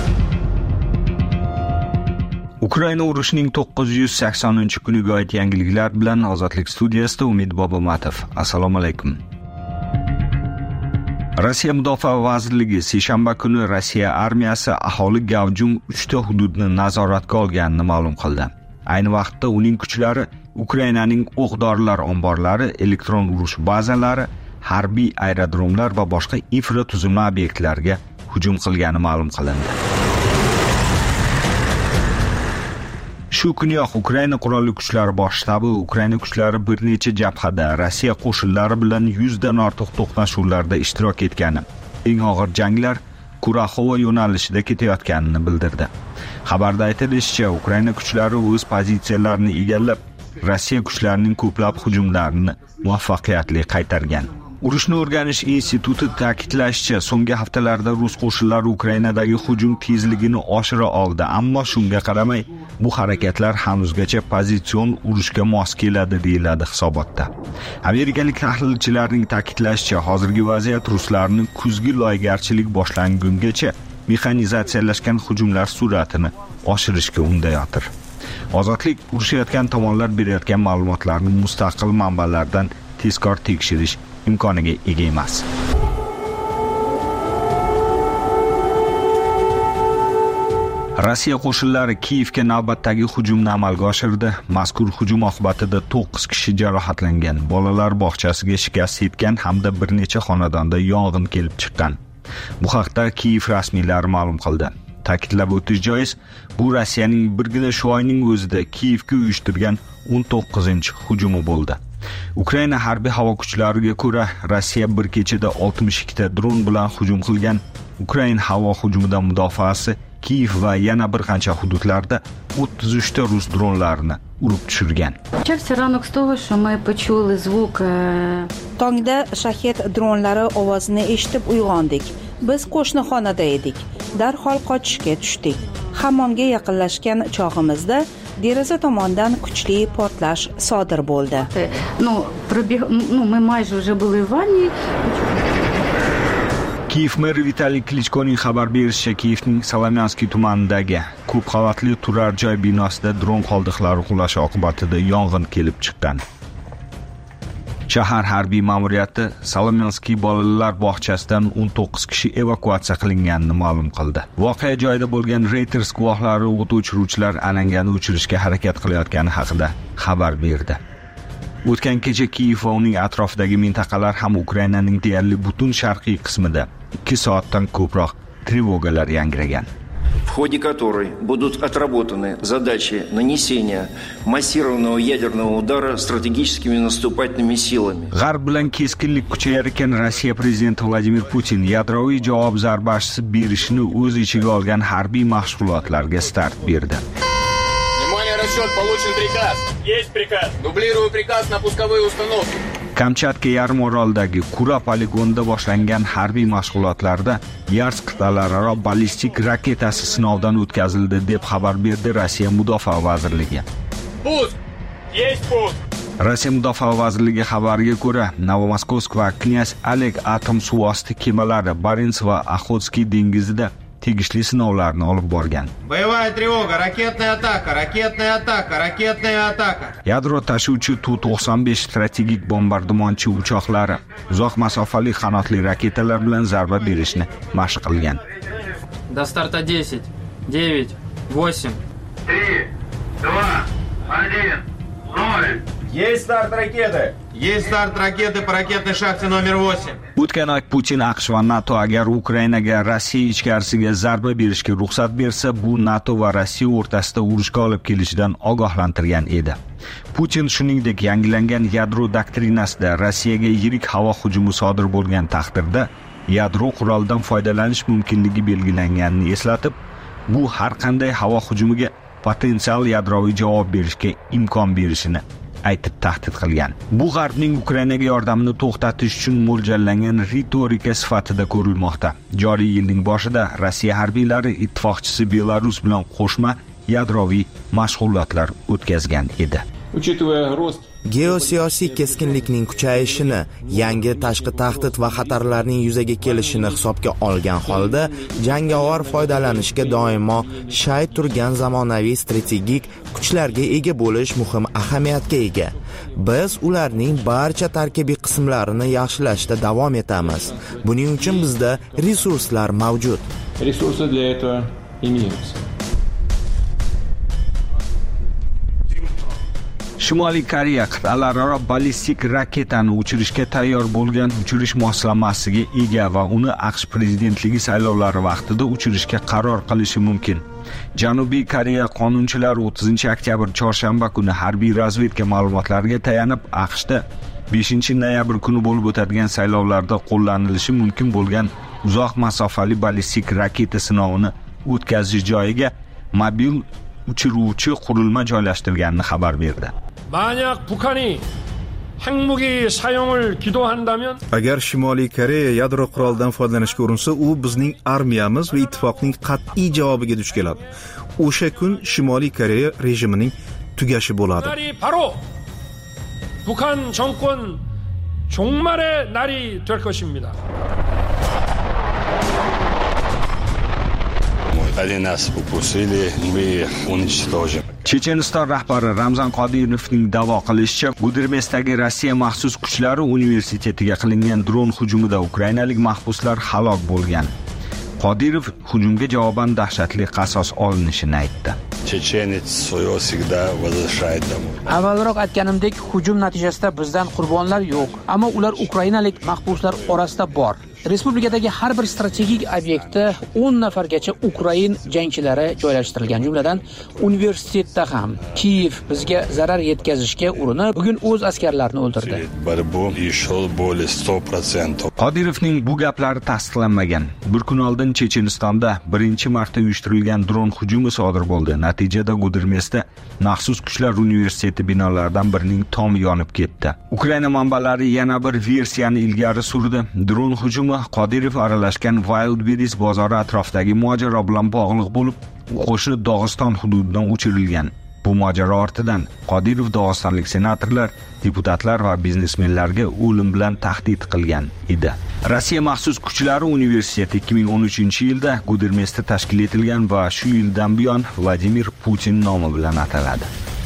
Ukraina urushining 980-kuniga oid yangiliklar bilan Ozodlik studiyasida Umid Bobomatov. Assalomu alaykum. Rossiya Mudofaa vazirligi seshanba kuni Rossiya armiyasi aholi gavjum 3 ta hududni nazoratga olganini ma'lum qildi. Ayni vaqtda uning kuchlari Ukrainaning o'q-dorilar omborlari, elektron urush bazalari, harbiy aerodromlar va boshqa infratuzilma obyektlariga hujum qilgani ma'lum qilindi. Shu kuniyoq Ukraina qurolli kuchlari bosh shtabi Ukraina kuchlari bir necha jabhada Rossiya qo'shinlari bilan 100 dan ortiq to'qnashuvlarda ishtirok etgani, eng og'ir janglar Kuraxova yo'nalishida ketayotganini bildirdi. Xabarda aytilishicha, Ukraina kuchlari o'z pozitsiyalarini egallab, Rossiya kuchlarining ko'plab hujumlarini muvaffaqiyatli qaytargan. Urushni o'rganish instituti ta'kidlashicha, so'nggi haftalarda rus qo'shinlari Ukrainadagi hujum tezligini oshira oldi, ammo shunga qaramay, bu harakatlar hanuzgacha pozitsion urushga mos keladi deyiladi hisobotda. Amerikalik tahlilchilarning ta'kidlashicha, hozirgi vaziyat ruslarning kuzgi loygarchilik boshlangungacha mexanizatsiyalashgan hujumlar sur'atini oshirishga undayotir. Ozodlik urushayotgan tomonlar berayotgan ma'lumotlarni mustaqil manbalardan tezkor tekshirish imkoniga ega emas. Rossiya qo'shinlari Kiyevga navbatdagi hujumni amalga oshirdi. Mazkur hujum oqibatida 9 kishi jarohatlangan, bolalar bog'chasiga shikast yetgan hamda bir necha xonadonda yong'in kelib chiqqan. Bu haqda Kiyev rasmiylari ma'lum qildi. Ta'kidlab o'tish joiz, bu Rossiyaning birgina shu oyning o'zida Kiyevga uyushtirgan 19-hujumi bo'ldi. Ukraina harbiy havo kuchlariga ko'ra, Rossiya bir kechada 62 ta dron bilan hujum qilgan. Ukraina havo hujumidan mudofaasi Kiyev va yana bir qancha hududlarda 33 ta rus dronlarini urib tushirgan. Tongda shahed dronlari ovozini eshitib uyg'ondik. Biz qo'shni xonada edik. Darhol qochishga tushdik. Hammomga yaqinlashgan chog'imizda deraza tomondan kuchli portlash sodir bo'ldi. Kiyev meri Vitaliy Klichkoning xabar berishicha, Kiyevning Salomyanskiy tumanidagi ko'p qavatli turar joy binosida dron qoldiqlari qulashi oqibatida yong'in kelib chiqqan. Shahar harbiy ma'muriyati Salomyanskiy bolalar bog'chasidan 19 kishi evakuatsiya qilinganini ma'lum qildi. Voqea joyida bo'lgan Reuters guvohlari o't o'chiruvchilar alangani o'chirishga harakat qilayotgani haqida xabar berdi. O'tgan kecha Kiyev va uning atrofidagi mintaqalar ham Ukrainaning deyarli butun sharqiy qismida 2 soatdan ko'proq trevogalar yangragan. В ходе которой будут отработаны задачи нанесения массированного ядерного удара стратегическими наступательными силами. G'arb bilan keskinlik kuchayarkan Rossiya prezidenti Vladimir Putin yadroviy javob zarbasi berishini o'z ichiga olgan harbiy mashg'ulotlarga start berdi. Внимание, расчет, получен приказ. Есть приказ. Дублирую приказ на пусковые установки. Kamchatka yarim orolidagi Kura poligonida boshlangan harbiy mashg'ulotlarda Yars qit'alararo ballistik raketasi sinovdan o'tkazildi deb xabar berdi Rossiya Mudofaa vazirligi. Пуск! Есть пуск. Rossiya Mudofaa vazirligi xabariga ko'ra, Novomoskovsk va Knyaz Oleg atom suvosti kemalari Barents va Oxotskiy dengizida tegishli sinovlarni olib borgan. Боевая тревога, ракетная атака, ракетная атака, ракетная атака. Yadro tashuvchi Tu-95 strategik bombardimonchi uchoqlari uzoq masofali qanotli raketalar bilan zarba berishni mashq qilgan. До старта 10, 9, 8, 3, 2, 1, 0. Есть старт ракеты. Есть старт ракеты по ракетной шахте номер 8. O'tgan oy Putin AQSh va NATO agar Ukrainaga Rossiya ichkarisiga zarba berishga ruxsat bersa, bu NATO va Rossiya o'rtasida urushga olib kelishidan ogohlantirgan edi. Putin shuningdek yangilangan yadro doktrinasida Rossiyaga yirik havo hujumi sodir bo'lgan taqdirda yadro qurolidan foydalanish mumkinligi belgilanganini eslatib, bu har qanday havo hujumiga potensial yadroviy javob berishga imkon berishini aytib tahdid qilgan. Bu G'arbning Ukrainaga yordamini to'xtatish uchun mo'ljallangan ritorika sifatida ko'rilmoqda. Joriy yilning boshida Rossiya harbiylari ittifoqchisi Belarus bilan qo'shma yadroviy mashg'ulotlar o'tkazgan edi. Geosiyosiy keskinlikning kuchayishini, yangi tashqi tahdid va xatarlarning yuzaga kelishini hisobga olgan holda, jangovar foydalanishga doimo shay turgan zamonaviy strategik kuchlarga ega bo'lish muhim ahamiyatga ega. Biz ularning barcha tarkibiy qismlarini yaxshilashda davom etamiz. Buning uchun bizda resurslar mavjud. Resurсы для этого имеются. Shimoliy Koreya qit'alararo ballistik raketani uchirishga tayyor bo'lgan uchirish moslamasiga ega va uni AQSh prezidentligi saylovlari vaqtida uchirishga qaror qilishi mumkin. Janubiy Koreya qonunchilari 30-oktyabr chorshanba kuni harbiy razvedka ma'lumotlariga tayanib AQShda 5-noyabr kuni bo'lib o'tadigan saylovlarda qo'llanilishi mumkin bo'lgan uzoq masofali ballistik raketa sinovini o'tkazish joyiga mobil uchiruvchi qurilma joylashtirganini xabar berdi. 만약 북한이 핵무기 사용을 기도한다면 agar Shimoliy Koreya yadro qurolidan foydalanishga urinsa, u bizning armiyamiz va ittifoqning qat'iy javobiga duch keladi. O'sha kun Shimoliy Koreya rejimining tugashi bo'ladi. 바로 북한 정권 종말의 날이 될 것입니다. Они нас упустили, мы уничтожим. Checheniston rahbari Ramzan Qodirovning da'vo qilishicha, Gudermesdagi Rossiya maxsus kuchlari universitetiga qilingan dron hujumida ukrainalik mahbuslar halok bo'lgan. Qodirov hujumga javoban dahshatli qasos olinishini aytdi. Chechenец своё всегда возвращает домой. Avvalroq aytganimdek, hujum natijasida bizdan qurbonlar yo'q, ammo ular ukrainalik mahbuslar orasida bor. Respublikadagi har bir strategik obyektda 10 nafargacha Ukrain jangchilari joylashtirilgan, jumladan universitetda ham. Kiyev bizga zarar yetkazishga urinib, bugun o'z askarlarini o'ldirdi. Qodirovning bu gaplari tasdiqlanmagan. Bir kun oldin Chechenistonda birinchi marta uyushtirilgan dron hujumi sodir bo'ldi. Natijada Gudermesda maxsus kuchlar universiteti binolaridan birining tomi yonib ketdi. Ukraina manbalari yana bir versiyani ilgari surdi. Dron hujumi Qodirov aralashgan Wildberries bozori atrofidagi mojaro bilan bog'liq bo'lib, qo'shni Dog'iston hududidan uchirilgan. Bu mojaro ortidan Qodirov dog'istonlik senatorlar, deputatlar va biznesmenlarga o'lim bilan tahdid qilgan edi. Rossiya maxsus kuchlari universiteti 2013-yilda Gudermesda tashkil etilgan va shu yildan buyon Vladimir Putin nomi bilan ataladi.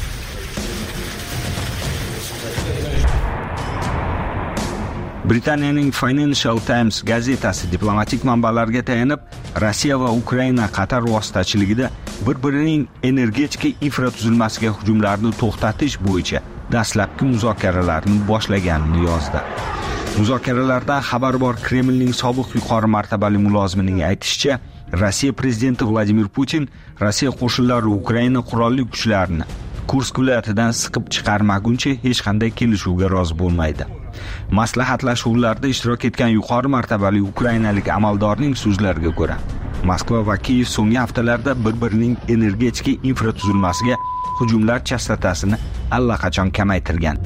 Britaniyaning Financial Times gazetasi diplomatik manbalarga tayanib, Rossiya va Ukraina Qatar vositachiligida bir-birining energetika infratuzilmasiga hujumlarni to'xtatish bo'yicha dastlabki muzokaralarni boshlaganini yozdi. Muzokaralarda xabar bor Kremlning sobiq yuqori martabali mulozimining aytishicha, Rossiya prezidenti Vladimir Putin Rossiya qo'shinlari Ukraina qurolli kuchlarini Kursk viloyatidan siqib chiqarmaguncha hech qanday kelishuvga rozi bo'lmaydi. Maslahatlashuvlarda ishtirok etgan yuqori martabali ukrainalik amaldorning so'zlariga ko'ra, Moskva va Kiyev so'nggi haftalarda bir-birining energetika infratuzilmasiga hujumlar chastotasini allaqachon kamaytirgan.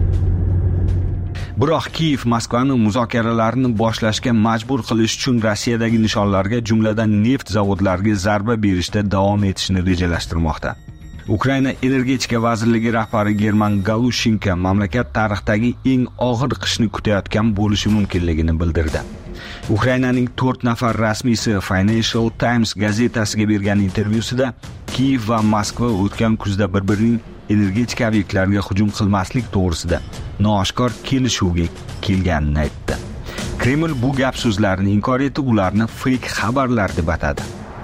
Biroq Kiyev Moskvani muzokaralarni boshlashga majbur qilish uchun Rossiyadagi nishonlarga, jumladan neft zavodlariga zarba berishda davom etishni rejalashtirmoqda. Ukraina energetika vazirligi rahbari German Galushenko mamlakat tarixidagi eng og'ir qishni kutayotgan bo'lishi mumkinligini bildirdi. Ukrainaning 4 nafar rasmiysi Financial Times gazetasiga bergan intervyusida Kiyev va Moskva o'tgan kuzda bir-birining energetika obyektlariga hujum qilmaslik to'g'risida nooshkor kelishuvga kelganini aytdi. Kreml bu gap so'zlarni inkor etib, ularni fake xabarlar deb atadi.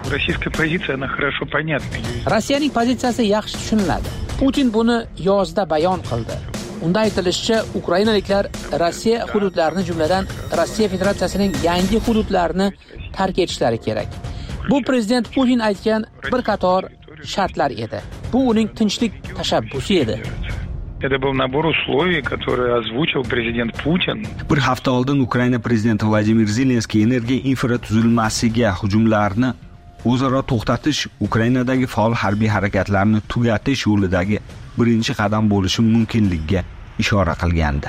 Rossiyaning pozitsiyasi yaxshi tushuniladi. Putin buni yozda bayon qildi. Unda aytilishicha, ukrainaliklar Rossiya hududlarini, jumladan Rossiya Federatsiyasining yangi hududlarini tark etishlari kerak. Bu prezident Putin aytgan bir qator shartlar edi. Bu uning tinchlik tashabbusi edi. Это был набор условий, которые озвучил президент Putin. Bir hafta oldin Ukraina prezidenti Vladimir Zelenskiy energiya infratuzilmasiga hujumlarni o'zaro to'xtatish, Ukrainadagi faol harbiy harakatlarni tugatish yo'lidagi birinchi qadam bo'lishi mumkinligiga ishora qilgandi.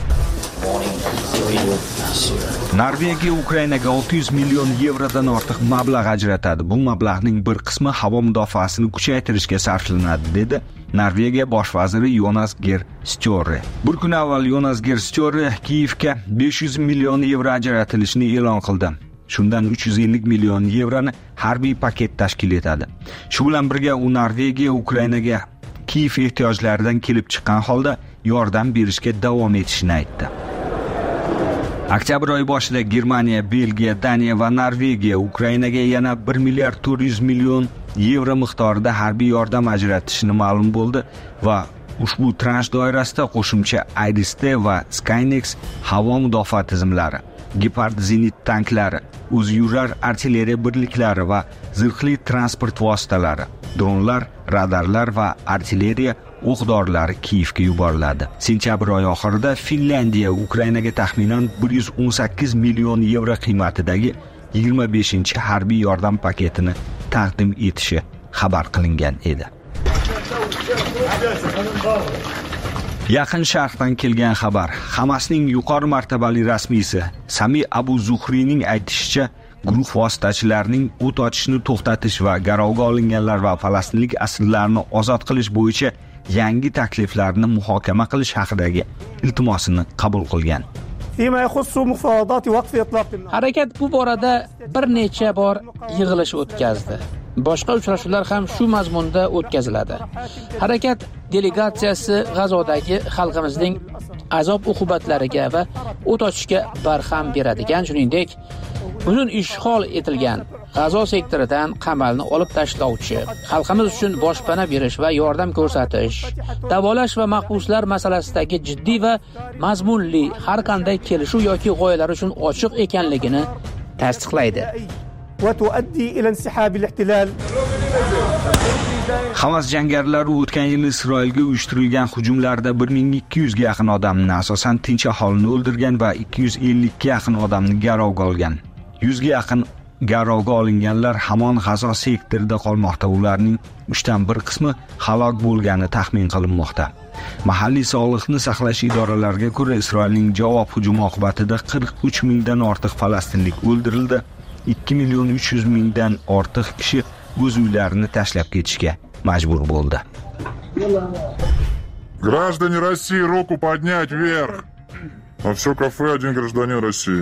Norvegiya Ukrainaga 600 million yevrodan ortiq mablag' ajratadi. Bu mablag'ning bir qismi havo mudofaasini kuchaytirishga sarflanadi, dedi Norvegiya bosh vaziri Jonas Gahr Støre. Bir kun avval Jonas Gahr Støre Kiyevga 500 million yevro ajratilishini e'lon qildi. Shundan 350 million yevroni harbiy paket tashkil etadi. Shu bilan birga u Norvegiya Ukrainaga Kiyev ehtiyojlaridan kelib chiqqan holda yordam berishga davom etishini aytdi. Oktyabr oyi boshida Germaniya, Belgiya, Daniya va Norvegiya Ukrainaga yana 1 milliard 400 million yevro miqdorida harbiy yordam ajratishini ma'lum bo'ldi va ushbu transh doirasida qo'shimcha Iris-T va Skynex havo mudofaa tizimlari, Gepard zenit tanklari, o'ziyurar artilleriya birliklari va zirhli transport vositalari, dronlar, radarlar va artilleriya o'q-dorilar Kiyevga yuboriladi. Sentyabr oyi oxirida Finlandiya Ukrainaga taxminan 118 million yevro qiymatidagi 25-chi harbiy yordam paketini taqdim etishi xabar qilingan edi. Yaqin Sharqdan kelgan xabar. Hamasning yuqori martabali rasmiysi Sami Abu Zuhriyning aytishicha, guruh vositachilarining o't ochishni to'xtatish va garovga olinganlar va falastinlik asirlarni ozod qilish bo'yicha yangi takliflarni muhokama qilish haqidagi iltimosini qabul qilgan. Harakat bu borada bir necha bor yig'ilish o'tkazdi. Boshqa uchrashuvlar ham shu mazmunda o'tkaziladi. Harakat delegatsiyasi G'azodagi xalqimizning azob uqubatlariga va o't ochishga barham beradigan, shuningdek, butun ishg'ol etilgan G'azo sektoridan qamalni olib tashlovchi, xalqimiz uchun boshpana berish va yordam ko'rsatish, davolash va mahbuslar masalasidagi jiddiy va mazmunli har qanday kelishuv yoki g'oyalar uchun ochiq ekanligini tasdiqlaydi. Hamas jangarilari o'tgan yil Isroilga uyushtirilgan hujumlarda 1200 ga yaqin odamni, asosan tinch aholini o'ldirgan va 250 ga yaqin odamni garovga olgan. 100 ga yaqin garovga olinganlar hamon G'azo sektorida qolmoqda. Ularning 3dan 1 qismi halok bo'lgani taxmin qilinmoqda. Mahalliy sog'liqni saqlash idoralariga ko'ra, Isroilning javob hujumi oqibatida 43 mingdan ortiq falastinlik o'ldirildi. 2 million 300 mingdan ortiq kishi o'z uylarini tashlab ketishga majbur bo'ldi. Граждане России, руку поднять вверх. На все кафе один гражданин России.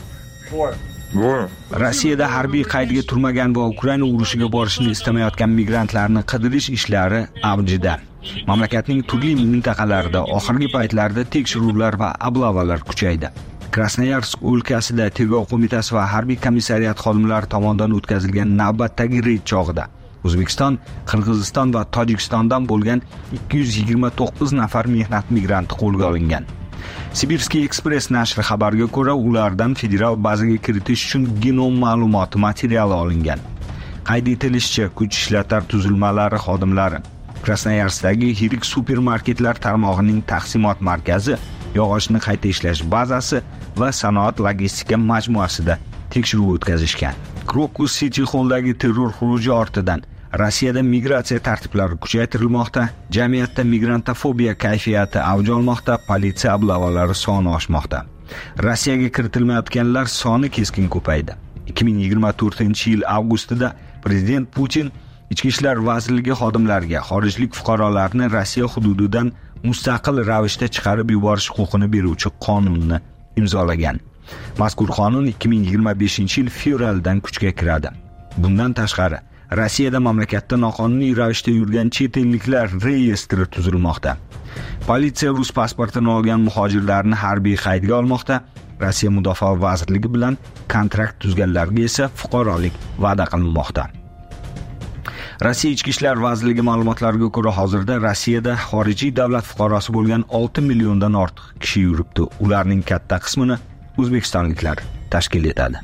Rossiyada harbiy qaydga turmagan va Ukraina urushiga borishni istamayotgan migrantlarni qidirish ishlari avjida. Mamlakatning turli mintaqalarida oxirgi paytlarda tekshiruvlar va oblavalar kuchaydi. Krasnoyarsk o'lkasida tergov qo'mitasi va harbiy komissariyat xodimlari tomonidan o'tkazilgan navbatdagi reyd chog'ida O'zbekiston, Qirg'iziston va Tojikistondan bo'lgan 229 nafar mehnat migranti qo'lga olingan. Sibirskiy Express nashri xabariga ko'ra, ulardan federal bazaga kiritish uchun genom ma'lumoti materiali olingan. Qayd etilishicha, kuch ishlatar tuzilmalari xodimlari Krasnoyarskdagi yirik supermarketlar tarmog'ining taqsimot markazi, yog'ochni qayta ishlash bazasi va sanoat logistika majmuasida tekshiruv o'tkazishgan. Krokus City Hall'dagi terror xuruji ortidan Rossiyada migratsiya tartiblari kuchaytirilmoqda, jamiyatda migrantofobiya kayfiyati avj olmoqda, politsiya oblavalari soni oshmoqda. Rossiyaga kiritilmayotganlar soni keskin ko'paydi. 2024-yil avgustida prezident Putin Ichki ishlar vazirligi xodimlariga xorijlik fuqarolarni Rossiya hududidan mustaqil ravishda chiqarib yuborish huquqini beruvchi qonunni imzolagan. Mazkur qonun 2025-yil fevraldan kuchga kiradi. Bundan tashqari, Rossiyada mamlakatda noqonuniy ravishda yurgan chet elliklar reyestri tuzilmoqda. Politsiya rus pasportini olgan muhojirlarni harbiy qaydga olmoqda. Rossiya Mudofaa vazirligi bilan kontrakt tuzganlarga esa fuqarolik va'da qilinmoqda. Rossiya Ichki ishlar vazirligi ma'lumotlariga ko'ra, hozirda Rossiyada xorijiy davlat fuqarosi bo'lgan 6 milliondan ortiq kishi yuribdi. Ularning katta qismini o'zbekistonliklar tashkil etadi.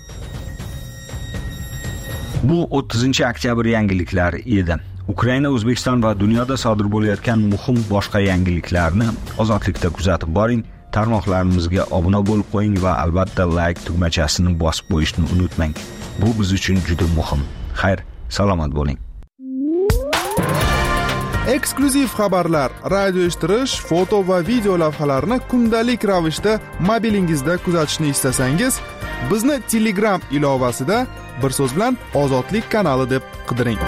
Bu 30-oktyabr yangiliklari edi. Ukraina, O'zbekiston va dunyoda sodir bo'layotgan muhim boshqa yangiliklarni Ozodlikda kuzatib boring. Tarmoqlarimizga obuna bo'lib qo'ying va albatta like tugmachasini bosib qo'yishni unutmang. Bu biz uchun juda muhim. Xayr, salomat bo'ling. Eksklyuziv xabarlar, radio eshittirish, foto va video lavhalarni kundalik ravishda mobilingizda kuzatishni istasangiz, bizni Telegram ilovasida bir so'z bilan Ozodlik kanali deb qidiring.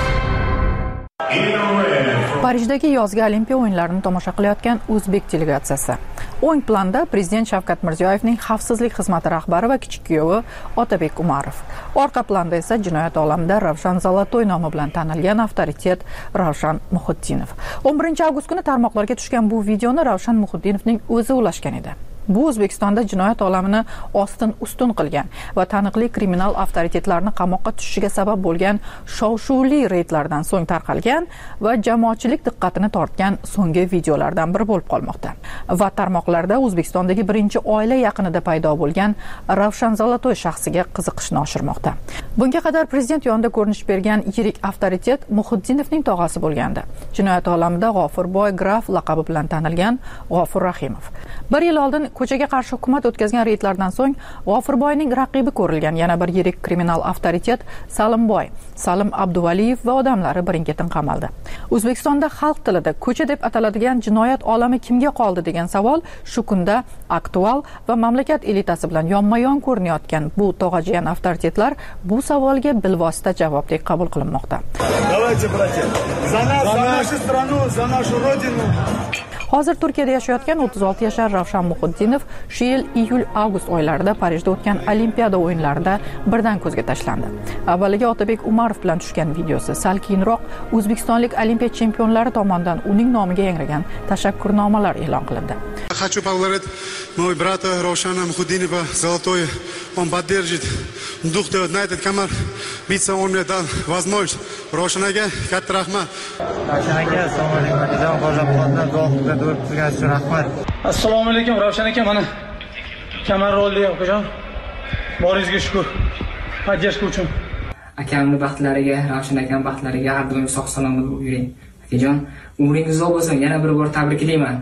Parijdagi yozgi Olimpiya o'yinlarini tomosha qilayotgan o'zbek delegatsiyasi. O'ng planda prezident Shavkat Mirziyoyevning xavfsizlik xizmati rahbari va kichik kuyovi Otabek Umarov. Orqa planda esa jinoyat olamida Ravshan Zolotoy nomi bilan tanilgan avtoritet Ravshan Muhiddinov. 11 avgust kuni tarmoqlarga tushgan bu videoni Ravshan Muhiddinovning o'zi ulashgan edi. Bu O'zbekistonda jinoyat olamini ostin-ustun qilgan va taniqli kriminal avtoritetlarni qamoqqa tushishiga sabab bo'lgan shov-shuvli reydlardan so'ng tarqalgan va jamoatchilik diqqatini tortgan so'nggi videolardan biri bo'lib qolmoqda. Va tarmoqlarda O'zbekistondagi birinchi oila yaqinida paydo bo'lgan Ravshan Zolotoy shaxsiga qiziqishni oshirmoqda. Bunga qadar prezident yonida ko'rinish bergan yirik avtoritet Muhiddinovning tog'asi bo'lgandi. Jinoyat olamida G'ofurboy graf laqabi bilan tanilgan G'ofur Rahimov. 1 yil oldin ko'chaga qarshi hukumat o'tkazgan reydlardan so'ng G'ofurboyning raqibi ko'rilgan yana bir yirik kriminal avtoritet Salimboy, Salim Abduvaliyev va odamlari birin-ketin qamaldi. O'zbekistonda xalq tilida ko'cha deb ataladigan jinoyat olami kimga qoldi degan savol shu kunda aktual va mamlakat elitasi bilan yonma-yon ko'rinayotgan bu tog'ajiyan avtoritetlar bu savolga bilvosita javobdek qabul qilinmoqda. Давайте, братья, за нас, за нашу страну, за нашу родину. Hozir Turkiyada yashayotgan 36 yashar Ravshan Muhiddinov shu yil iyul-avgust oylarida Parijda o'tgan Olimpiada o'yinlarida birdan ko'zga tashlandi. Avvaliga Otabek Umarov bilan tushgan videosi, sal keyinroq o'zbekistonlik olimpiya chempionlari tomonidan uning nomiga yangragan tashakkurnomalar e'lon qilindi. Хочу поблагодарить моего брата Равшана Мухиддинова Золотой. Он поддержит дух на этот камер. Биться он мне дал возможность. Равшан aka, katta rahmat. Ravshan aka, assalomu alaykum. Javob hozir qoldi. Duoga duo qilganingiz uchun rahmat. Assalomu alaykum Ravshan aka, mana kamar oldi okajon. Boringizga shukr. Поддержка uchun. Akamning baxtlariga, Ravshan akam baxtlariga har doim sog' salomat yuring. Akajon, umringiz uzoq bo'lsin. Yana bir bor tabriklayman.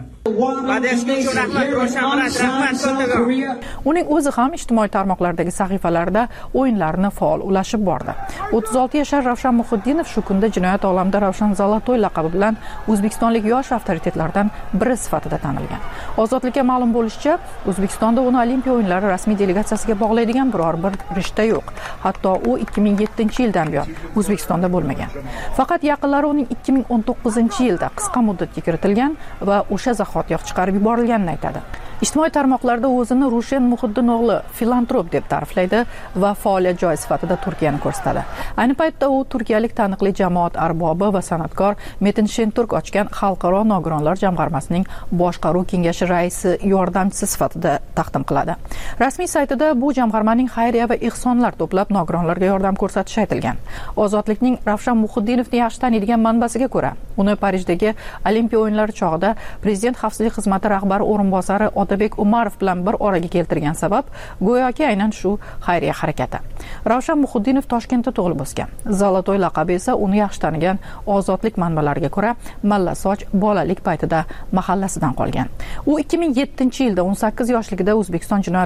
Uning o'zi ham ijtimoiy tarmoqlardagi sahifalarida o'yinlarni faol ulashib bordi. 36 yashar Ravshan Muhiddinov shu kunda jinoyat olamida Ravshan Zolotoy laqabi bilan o'zbekistonlik yosh avtoritetlardan biri sifatida tanilgan. Ozodlikka ma'lum bo'lishicha, O'zbekistonda uni Olimpiya o'yinlari rasmiy delegatsiyasiga bog'laydigan biror bir rishta yo'q. Hatto u 2007-yildan buyon O'zbekistonda bo'lmagan. Faqat yaqinlari uning 2019-yilda qisqa muddatga kiritilgan va o'sha zahotiyoq chiqarib yuborilganini aytadi. Ijtimoiy tarmoqlarda o'zini Rushen Muhiddinoğlu filantrop deb ta'riflaydi va faoliyat joyi sifatida Turkiyani ko'rsatadi. Ayni paytda u turkiyalik taniqli jamoat arbobi va san'atkor Metin Shenturk ochgan Xalqaro nogironlar jamg'armasining boshqaruv kengashi raisi yordamchisi sifatida taqdim qiladi. Rasmiy saytida bu jamg'armaning xayriya va ehsonlar to'plab nogironlarga yordam ko'rsatishi aytilgan. Ozodlikning Ravshan Muhiddinovni yaxshi taniydigan manbasiga ko'ra, uni Parijdagi Olimpiya o'yinlari chog'ida prezident xavfsizlik xizmati rahbari o'rinbosari Otabek Umarov bilan bir oraga keltirgan sabab go'yoki aynan shu xayriya harakati. Ravshan Muhiddinov Toshkentda tug'ilib o'sgan. Zolotoy laqabi esa uni yaxshi tanigan ozodlik manbalariga ko'ra Mallasoch bolalik paytida mahallasidan qolgan. U 2007-yilda 18 yoshligida O'zbekiston jinoyat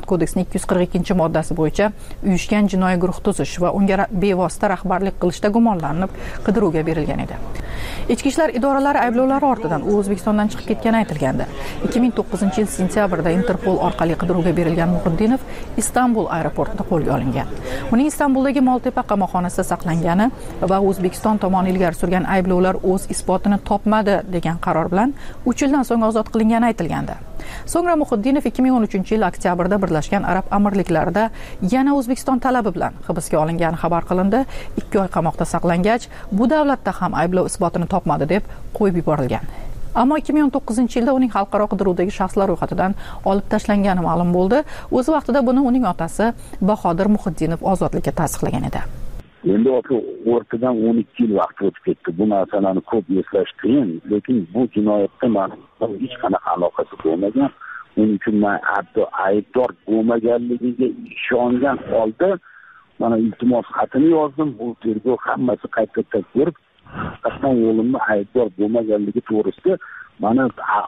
jinoyat kodeksining 242-moddasi bo'yicha uyushgan jinoiy guruh tuzish va unga bevosita rahbarlik qilishda gumonlanib qidiruvga berilgan edi. Ichki ishlar idoralari ayblovlari ortidan u O'zbekistondan chiqib ketgani aytilgandi. 2009-yil sentyabrda Interpol orqali qidiruvga berilgan Muhiddinov Istanbul aeroportida qo'lga olingan. Uning Istanbuldagi Moltepa qamoqxonasida saqlangani va O'zbekiston tomoni ilgari surgan ayblovlar o'z isbotini topmadi degan qaror bilan 3 yildan so'ng ozod qilingani aytilgandi. So'ngra Muhiddinov 2013-yil oktyabrda Birlashgan Arab Amirliklarida yana O'zbekiston talabi bilan hibsga olingani xabar qilindi. 2 oy qamoqda saqlangach, bu davlatda ham ayblov isbotini topmadi deb qo'yib yuborilgan. Ammo 2019-yilda uning xalqaro qidiruvdagi shaxslar ro'yxatidan olib tashlangani ma'lum bo'ldi. O'z vaqtida buni uning otasi Bahodir Muhiddinov ozodlikka tasdiqlagan edi. Endi o'rtadan 12 yil vaqt o'tib ketdi. Bu narsalarni ko'p eslash qiyin, lekin bu jinoyatda ma'lum hech qanaqa aloqasi bo'lmagan. Uning uchun men aybdor bo'lmaganligiga ishongan holda mana iltimos xatini yozdim. Bu tergov hammasi qayta ko'rib, qasam o'limni aybdor bo'lmaganligi to'g'risida mana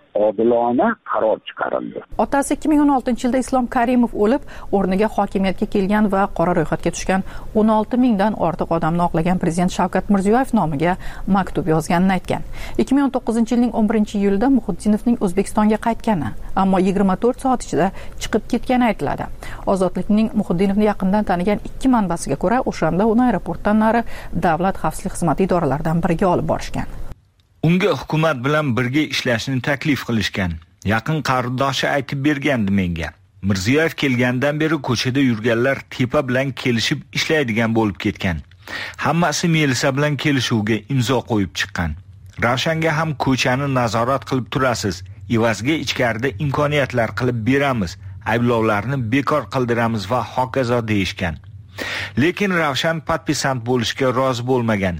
odilona qaror chiqarildi. Otasi 2016-yilda Islom Karimov o'lib, o'rniga hokimiyatga kelgan va qora ro'yxatga tushgan 16 mingdan ortiq odamni oqlagan prezident Shavkat Mirziyoyev nomiga maktub yozganini aytgan. 2019-yilning 11-iyulida Muhiddinovning O'zbekistonga qaytgani, ammo 24 soat ichida chiqib ketgani aytiladi. Ozodlikning Muhiddinovni yaqindan tanigan 2 manbasiga ko'ra, o'shanda uni aeroportdan nari davlat xavfsizlik xizmati idoralaridan biriga olib borishgan. Unga hukumat bilan birga ishlashni taklif qilishgan. Yaqin qarindoshi aytib bergandi menga. Mirziyoyev kelgandan beri ko'chada yurganlar tepa bilan kelishib ishlaydigan bo'lib ketgan. Hammasi Melisa bilan kelishuvga imzo qo'yib chiqqan. Ravshanga ham ko'chani nazorat qilib turasiz. Evaziga ichkarida imkoniyatlar qilib beramiz. Ayblovlarni bekor qildiramiz va hokazo deyishgan. Lekin Ravshan patpisant bo'lishga rozi bo'lmagan.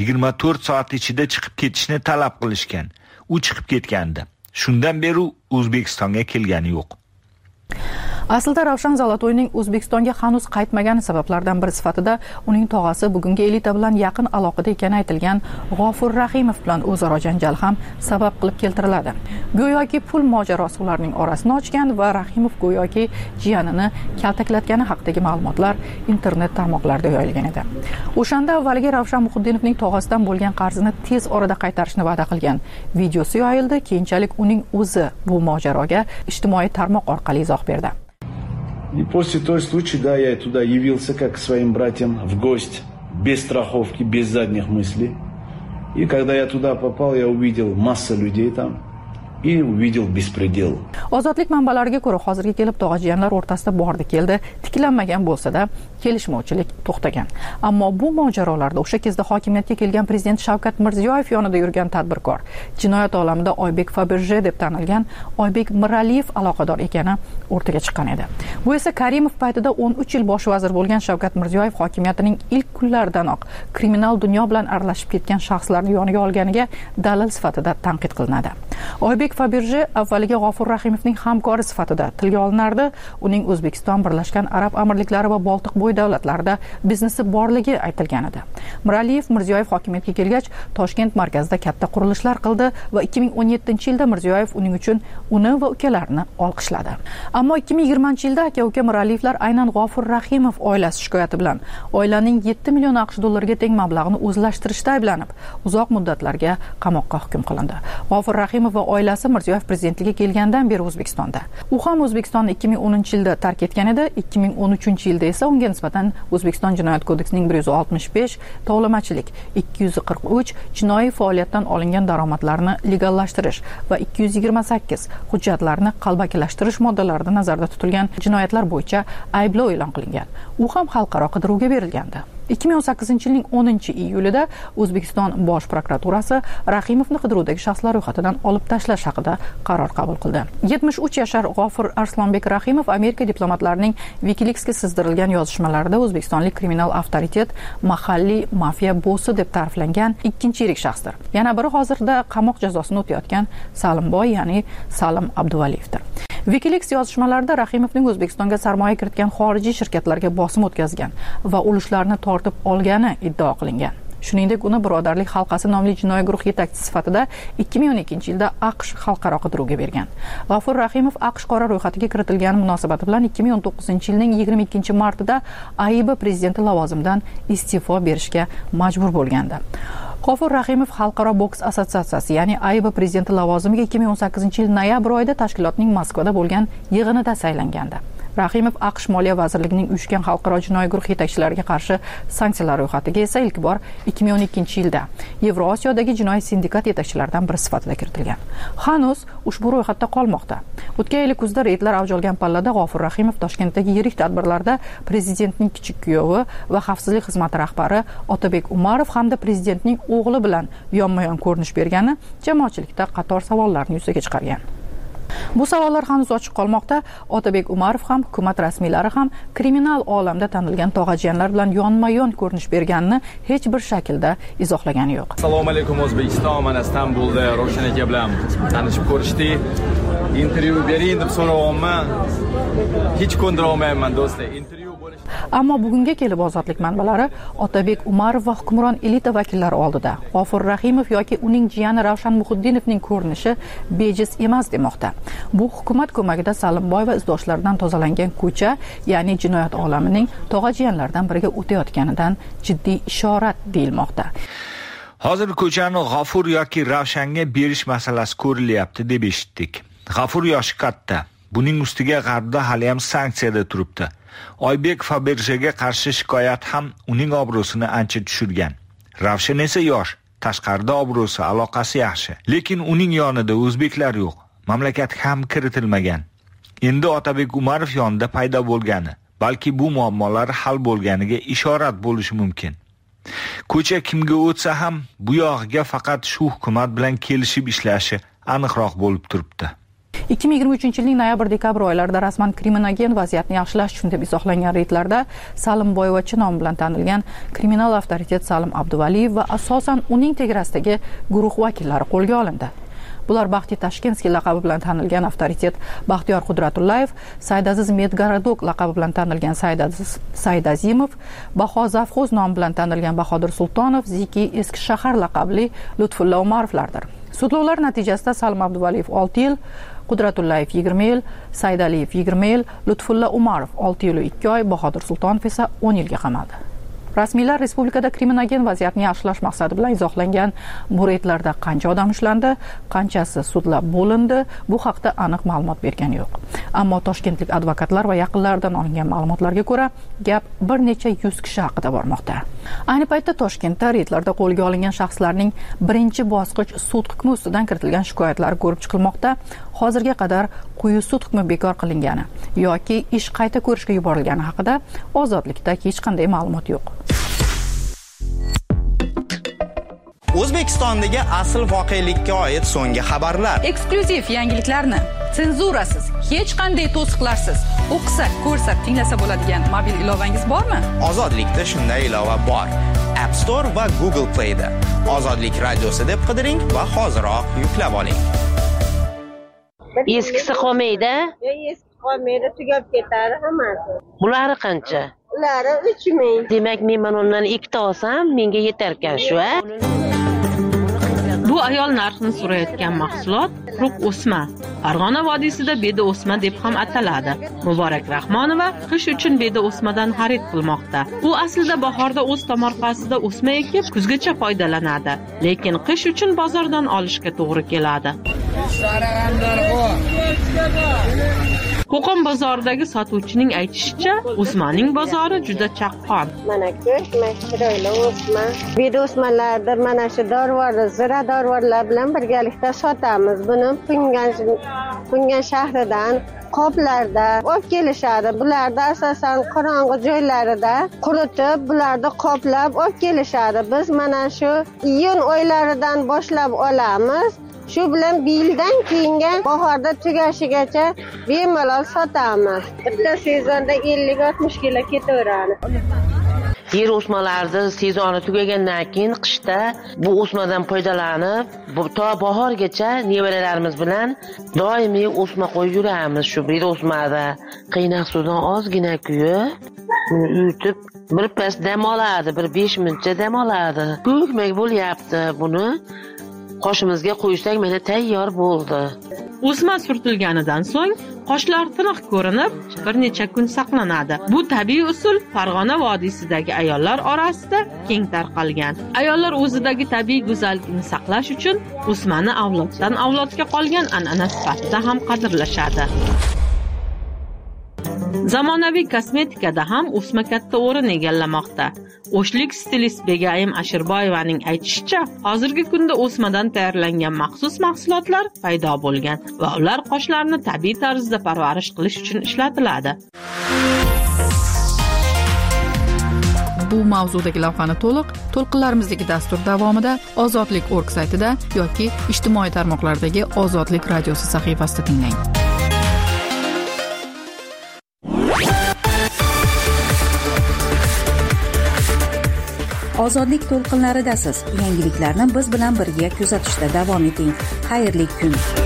24 soat ichida chiqib ketishni talab qilishgan. U chiqib ketgandi. Shundan beri O'zbekistonga kelgani yo'q. Aslida Ravshan Zolotoyning O'zbekistonga hanuz qaytmagani sabablardan biri sifatida uning tog'asi bugungi elita bilan yaqin aloqada ekani aytilgan G'ofur Rahimov bilan o'zaro janjal ham sabab qilib keltiriladi. Go'yoki pul mojarosi ularning orasini ochgan va Rahimov go'yoki jiyanini kaltaklatgani haqidagi ma'lumotlar internet tarmoqlarida yoyilgan edi. O'shanda avvaliga Ravshan Muhiddinovning tog'asidan bo'lgan qarzini tez orada qaytarishni va'da qilgan videosi yoyildi. Keyinchalik uning o'zi bu mojaroga ijtimoiy tarmoq orqali izoh berdi. И после той случая, да, я туда явился как к своим братьям в гости, без страховки, без задних мыслей. И когда я туда попал, я увидел массу людей там. И увидел беспредел. Ozodlik manbalariga ko'ra, hozirga kelib tog'ajiyanlar o'rtasida bordi-keldi, tiklanmagan bo'lsa-da, kelishmovchilik to'xtagan. Ammo bu mojarolarda o'sha kezda hokimiyatga kelgan prezident Shavkat Mirziyoyev yonida yurgan tadbirkor, jinoyat olamida Oybek Faberje deb tanilgan Oybek Miraliyev aloqador ekani o'rtaga chiqqan edi. Bu esa Karimov paytida 13 yil bosh vazir bo'lgan Shavkat Mirziyoyev hokimiyatining ilk kunlaridanoq kriminal dunyo bilan aralashib ketgan shaxslarni yoniga olganiga dalil sifatida tanqid qilinadi. Oybek Faberje avvaliga G'ofur Rahimovning hamkori sifatida tilga olinardi. Uning O'zbekiston, Birlashgan Arab Amirliklari va Boltiqbo'yi davlatlarida biznesi borligi aytilgan edi. Miraliyev Mirziyoyev hokimiyatga kelgach, Toshkent markazida katta qurilishlar qildi va 2017-yilda Mirziyoyev uning uchun uni va ukalarini olqishladi. Ammo 2020-yilda aka-uka Miraliyevlar aynan G'ofur Rahimov oilasi shikoyati bilan oilaning 7 million AQSh dollariga teng mablag'ini o'zlashtirishda ayblanib, uzoq muddatlarga qamoqqa hukm qilindi. G'ofur Rahimov va oilasi Mirziyoyev prezidentligiga kelgandan beri O'zbekistonda. U ham O'zbekistonni 2010-yilda tark etgan edi. 2013-yilda esa unga nisbatan O'zbekiston Jinoyat kodeksining 165, tovlamachilik, 243 jinoiy faoliyatdan olingan daromadlarni legallashtirish va 228 hujjatlarni qalbakilashtirish moddalarida nazarda tutilgan jinoyatlar bo'yicha ayblov e'lon qilingan. U ham xalqaro qidiruvga berilgandi. 2018-yilning 10-iyulida O'zbekiston Bosh prokuraturasi Rahimovni qidiruvdagi shaxslar ro'yxatidan olib tashlash haqida qaror qabul qildi. 73 yashar G'ofur Arslonbek Rahimov Amerika diplomatlarining WikiLeaksga sizdirilgan yozishmalarida o'zbekistonlik kriminal avtoritet, mahalliy mafiya bossi deb ta'riflangan ikkinchi yirik shaxsdir. Yana biri hozirda qamoq jazosini o'tayotgan Salimboy, ya'ni Salim Abduvaliyevdir. WikiLeaks yozishmalarida Rahimovning O'zbekistonga sarmoya kiritgan xorijiy shirkatlarga bosim o'tkazgan va ulushlarni tortib olgani iddao qilingan. Shuningdek, uni Birodarlik halqasi nomli jinoiy guruh yetakchisi sifatida 2012-yilda AQSh xalqaro qidiruvga bergan. G'afur Rahimov AQSh qora ro'yxatiga kiritilgani munosabati bilan 2019-yilning 22-martida AIB prezidenti lavozimidan iste'fo berishga majbur bo'lgandi. G'afur Rahimov Xalqaro boks assotsiatsiyasi, ya'ni AIB prezidenti lavozimiga 2018-yil noyabr oyida tashkilotning Moskvada bo'lgan yig'inida saylangandi. Rahimov AQSh Moliya vazirligining uyushgan xalqaro jinoiy guruh yetakchilariga qarshi sanksiyalar ro'yxatiga esa ilk bor 2012-yilda Yevrosiyodagi jinoiy sindikat yetakchilaridan biri sifatida kiritilgan. Hanuz ushbu ro'yxatda qolmoqda. O'tgan yil kuzda reydlar avj olgan pallada G'afur Rahimov Toshkentdagi yirik tadbirlarda prezidentning kichik kuyovi va xavfsizlik xizmati rahbari Otabek Umarov hamda prezidentning o'g'li bilan yonma-yon ko'rinish bergani jamoatchilikda qator savollarni yuzaga chiqargan. Bu savollar hanuz ochiq qolmoqda. Otabek Umarov ham, hukumat rasmiylari ham kriminal olamda tanilgan tog'ajiyanlar bilan yonma-yon ko'rinish berganini hech bir shaklda izohlagani yo'q. Assalomu alaykum O'zbekiston, mana Istanbulda Ravshan aka bilan tanishib ko'rishdik. Intervyu bering deb so'rayapman. Hech ko'ndira olmayman do'stlar. Ammo bugunga kelib ozodlik manbalari Otabek Umarov va hukmron elita vakillari oldida G'afur Rahimov yoki uning jiyani Ravshan Muhiddinovning ko'rinishi bejiz emas demoqda. Bu hukumat ko'magida Salimboy va izdoshlaridan tozalangan ko'cha, ya'ni jinoyat olamining tog'ajiyanlardan biriga o'tayotganidan jiddiy ishorat deyilmoqda. Hozir ko'chani G'afur yoki Ravshanga berish masalasi ko'rilyapti deb eshitdik. G'afur yoshi katta. Buning ustiga G'arbda hali ham sanksiyada turibdi. Oybek Faberjega qarshi shikoyat ham uning obro'sini ancha tushirgan. Ravshan esa yosh, tashqarida obro'si, aloqasi yaxshi. Lekin uning yonida o'zbeklar yo'q. Mamlakat ham kiritilmagan. Endi Otabek Umarov yonida paydo bo'lgani, balki bu muammolar hal bo'lganiga ishorat bo'lishi mumkin. Ko'cha kimga o'tsa ham bu yog'iga faqat shu hukumat bilan kelishib ishlashi aniqroq bo'lib turibdi. 2023-yilning noyabr-dekabr oylarida rasman kriminogen vaziyatni yaxshilash uchun deb izohlangan reydlarda Salimboyevachi nomi bilan tanilgan kriminal avtoritet Salim Abduvaliyev va asosan uning tegarasidagi guruh vakillari qo'lga olindi. Bular Baxti Tashkenskiy laqabi bilan tanilgan avtoritet Baxtiyor Qudratullayev, Saydaziz Medgarodok laqabi bilan tanilgan Saydazimov, Baho Zavxoz nomi bilan tanilgan Bahodir Sultonov, Ziki Eski shahar laqabli Lutfulla Umarovlardir. Sudlovlar natijasida Salim Abduvaliyev 6 yil, Qudratullayev 20 yil, Saydaliyev 20 yil, Lutfulla Umarov 6 yil 2 oy, Bahodir Sultonov esa 10 yilga qamaldi. Rasmiylar respublikada kriminogen vaziyatni yaxshilash maqsadi bilan izohlangan bu reydlarda qancha odam ushlandi, qanchasi sudlab bo'lindi, bu haqda aniq ma'lumot bergani yo'q. Ammo toshkentlik advokatlar va yaqinlaridan olingan ma'lumotlarga ko'ra, gap bir necha 100 kishi haqida bormoqda. Ayni paytda Toshkentda reydlarda qo'lga olingan shaxslarning birinchi bosqich sud hukmi ustidan kiritilgan shikoyatlari ko'rib chiqilmoqda. Hozirga qadar quyi sud hukmi bekor qilingani yoki ish qayta ko'rishga yuborilgani haqida ozodlikda hech qanday ma'lumot yo'q. O'zbekistondagi asl voqelikka oid so'nggi xabarlar, eksklyuziv yangiliklarni senzurasiz, hech qanday to'siqlarsiz o'qisa, ko'rsa, tinglasa bo'ladigan mobil ilovangiz bormi? Ozodlikda shunday ilova bor. App Store va Google Play da Ozodlik radiosi deb qidiring va hoziroq yuklab oling. Eskisi qolmaydi? Eski qolmaydi, tugab ketadi hammasi. Bulari qancha? Ulari 3000. Demak, men mana undan ikkita olsam, menga yetar ekan shu-a? Bu ayol narxini so'rayotgan mahsulot quruq o'sma. Farg'ona vodiysida beda o'sma deb ham ataladi. Muborak Rahmonova qish uchun beda o'smadan xarid qilmoqda. U aslida bahorda o'z tomorqasida o'sma ekib, kuzgacha foydalanadi, lekin qish uchun bozordan olishga to'g'ri keladi. Qo'qon bozoridagi sotuvchining aytishicha, o'smaning bozori juda chaqqon. Mana ko'rma, chiroyli o'sma. Beda o'smalardir, mana shu dorivor, zira dorivorlar bilan birgalikda sotamiz. Buni Pungan shahridan qoplarda olib kelishadi. Bularda asosan qorong'i joylarida quritib, bularda qoplab olib kelishadi. Biz mana shu iyun oylaridan boshlab olamiz. Shu bilan yildan keyingi bahorda tugashigacha bemalol sotamiz. Bitta sezonda 50-60 kilo ketaveradi. Yer o'smalarida sezoni tugagandan keyin qishda bu o'smadan foydalanib, to bahorgacha nevaralarimiz bilan doimiy o'sma qo'yib yuramiz. Shu bir o'smada qaynoq suvdan ozgina kuyib, yutib birpas dam oladi, bir 5 minutcha dam oladi. Ko'kmak bo'lyapti. Buni qoshimizga qo'ysak, mana tayyor bo'ldi. O'sma surtilganidan so'ng qoshlar tiniq ko'rinib, bir necha kun saqlanadi. Bu tabiiy usul Farg'ona vodiysidagi ayollar orasida keng tarqalgan. Ayollar o'zidagi tabiiy go'zallikni saqlash uchun o'smani avloddan avlodga qolgan an'ana sifatida ham qadrlashadi. Zamonaviy kosmetikada ham o'sma katta o'rin egallamoqda. O'shlik stilist Begayim Ashirboyevaning aytishicha, hozirgi kunda o'smadan tayyorlangan maxsus mahsulotlar paydo bo'lgan va ular qoshlarni tabiiy tarzda parvarish qilish uchun ishlatiladi. Bu mavzudagi lavhani to'lqinlarimizdagi dastur davomida Ozodlik.org saytida yoki ijtimoiy tarmoqlardagi Ozodlik radiosi sahifasida tinglang. Ozodlik to'lqinlaridasiz. Yangiliklarni biz bilan birga kuzatishda davom eting. Xayrli kun.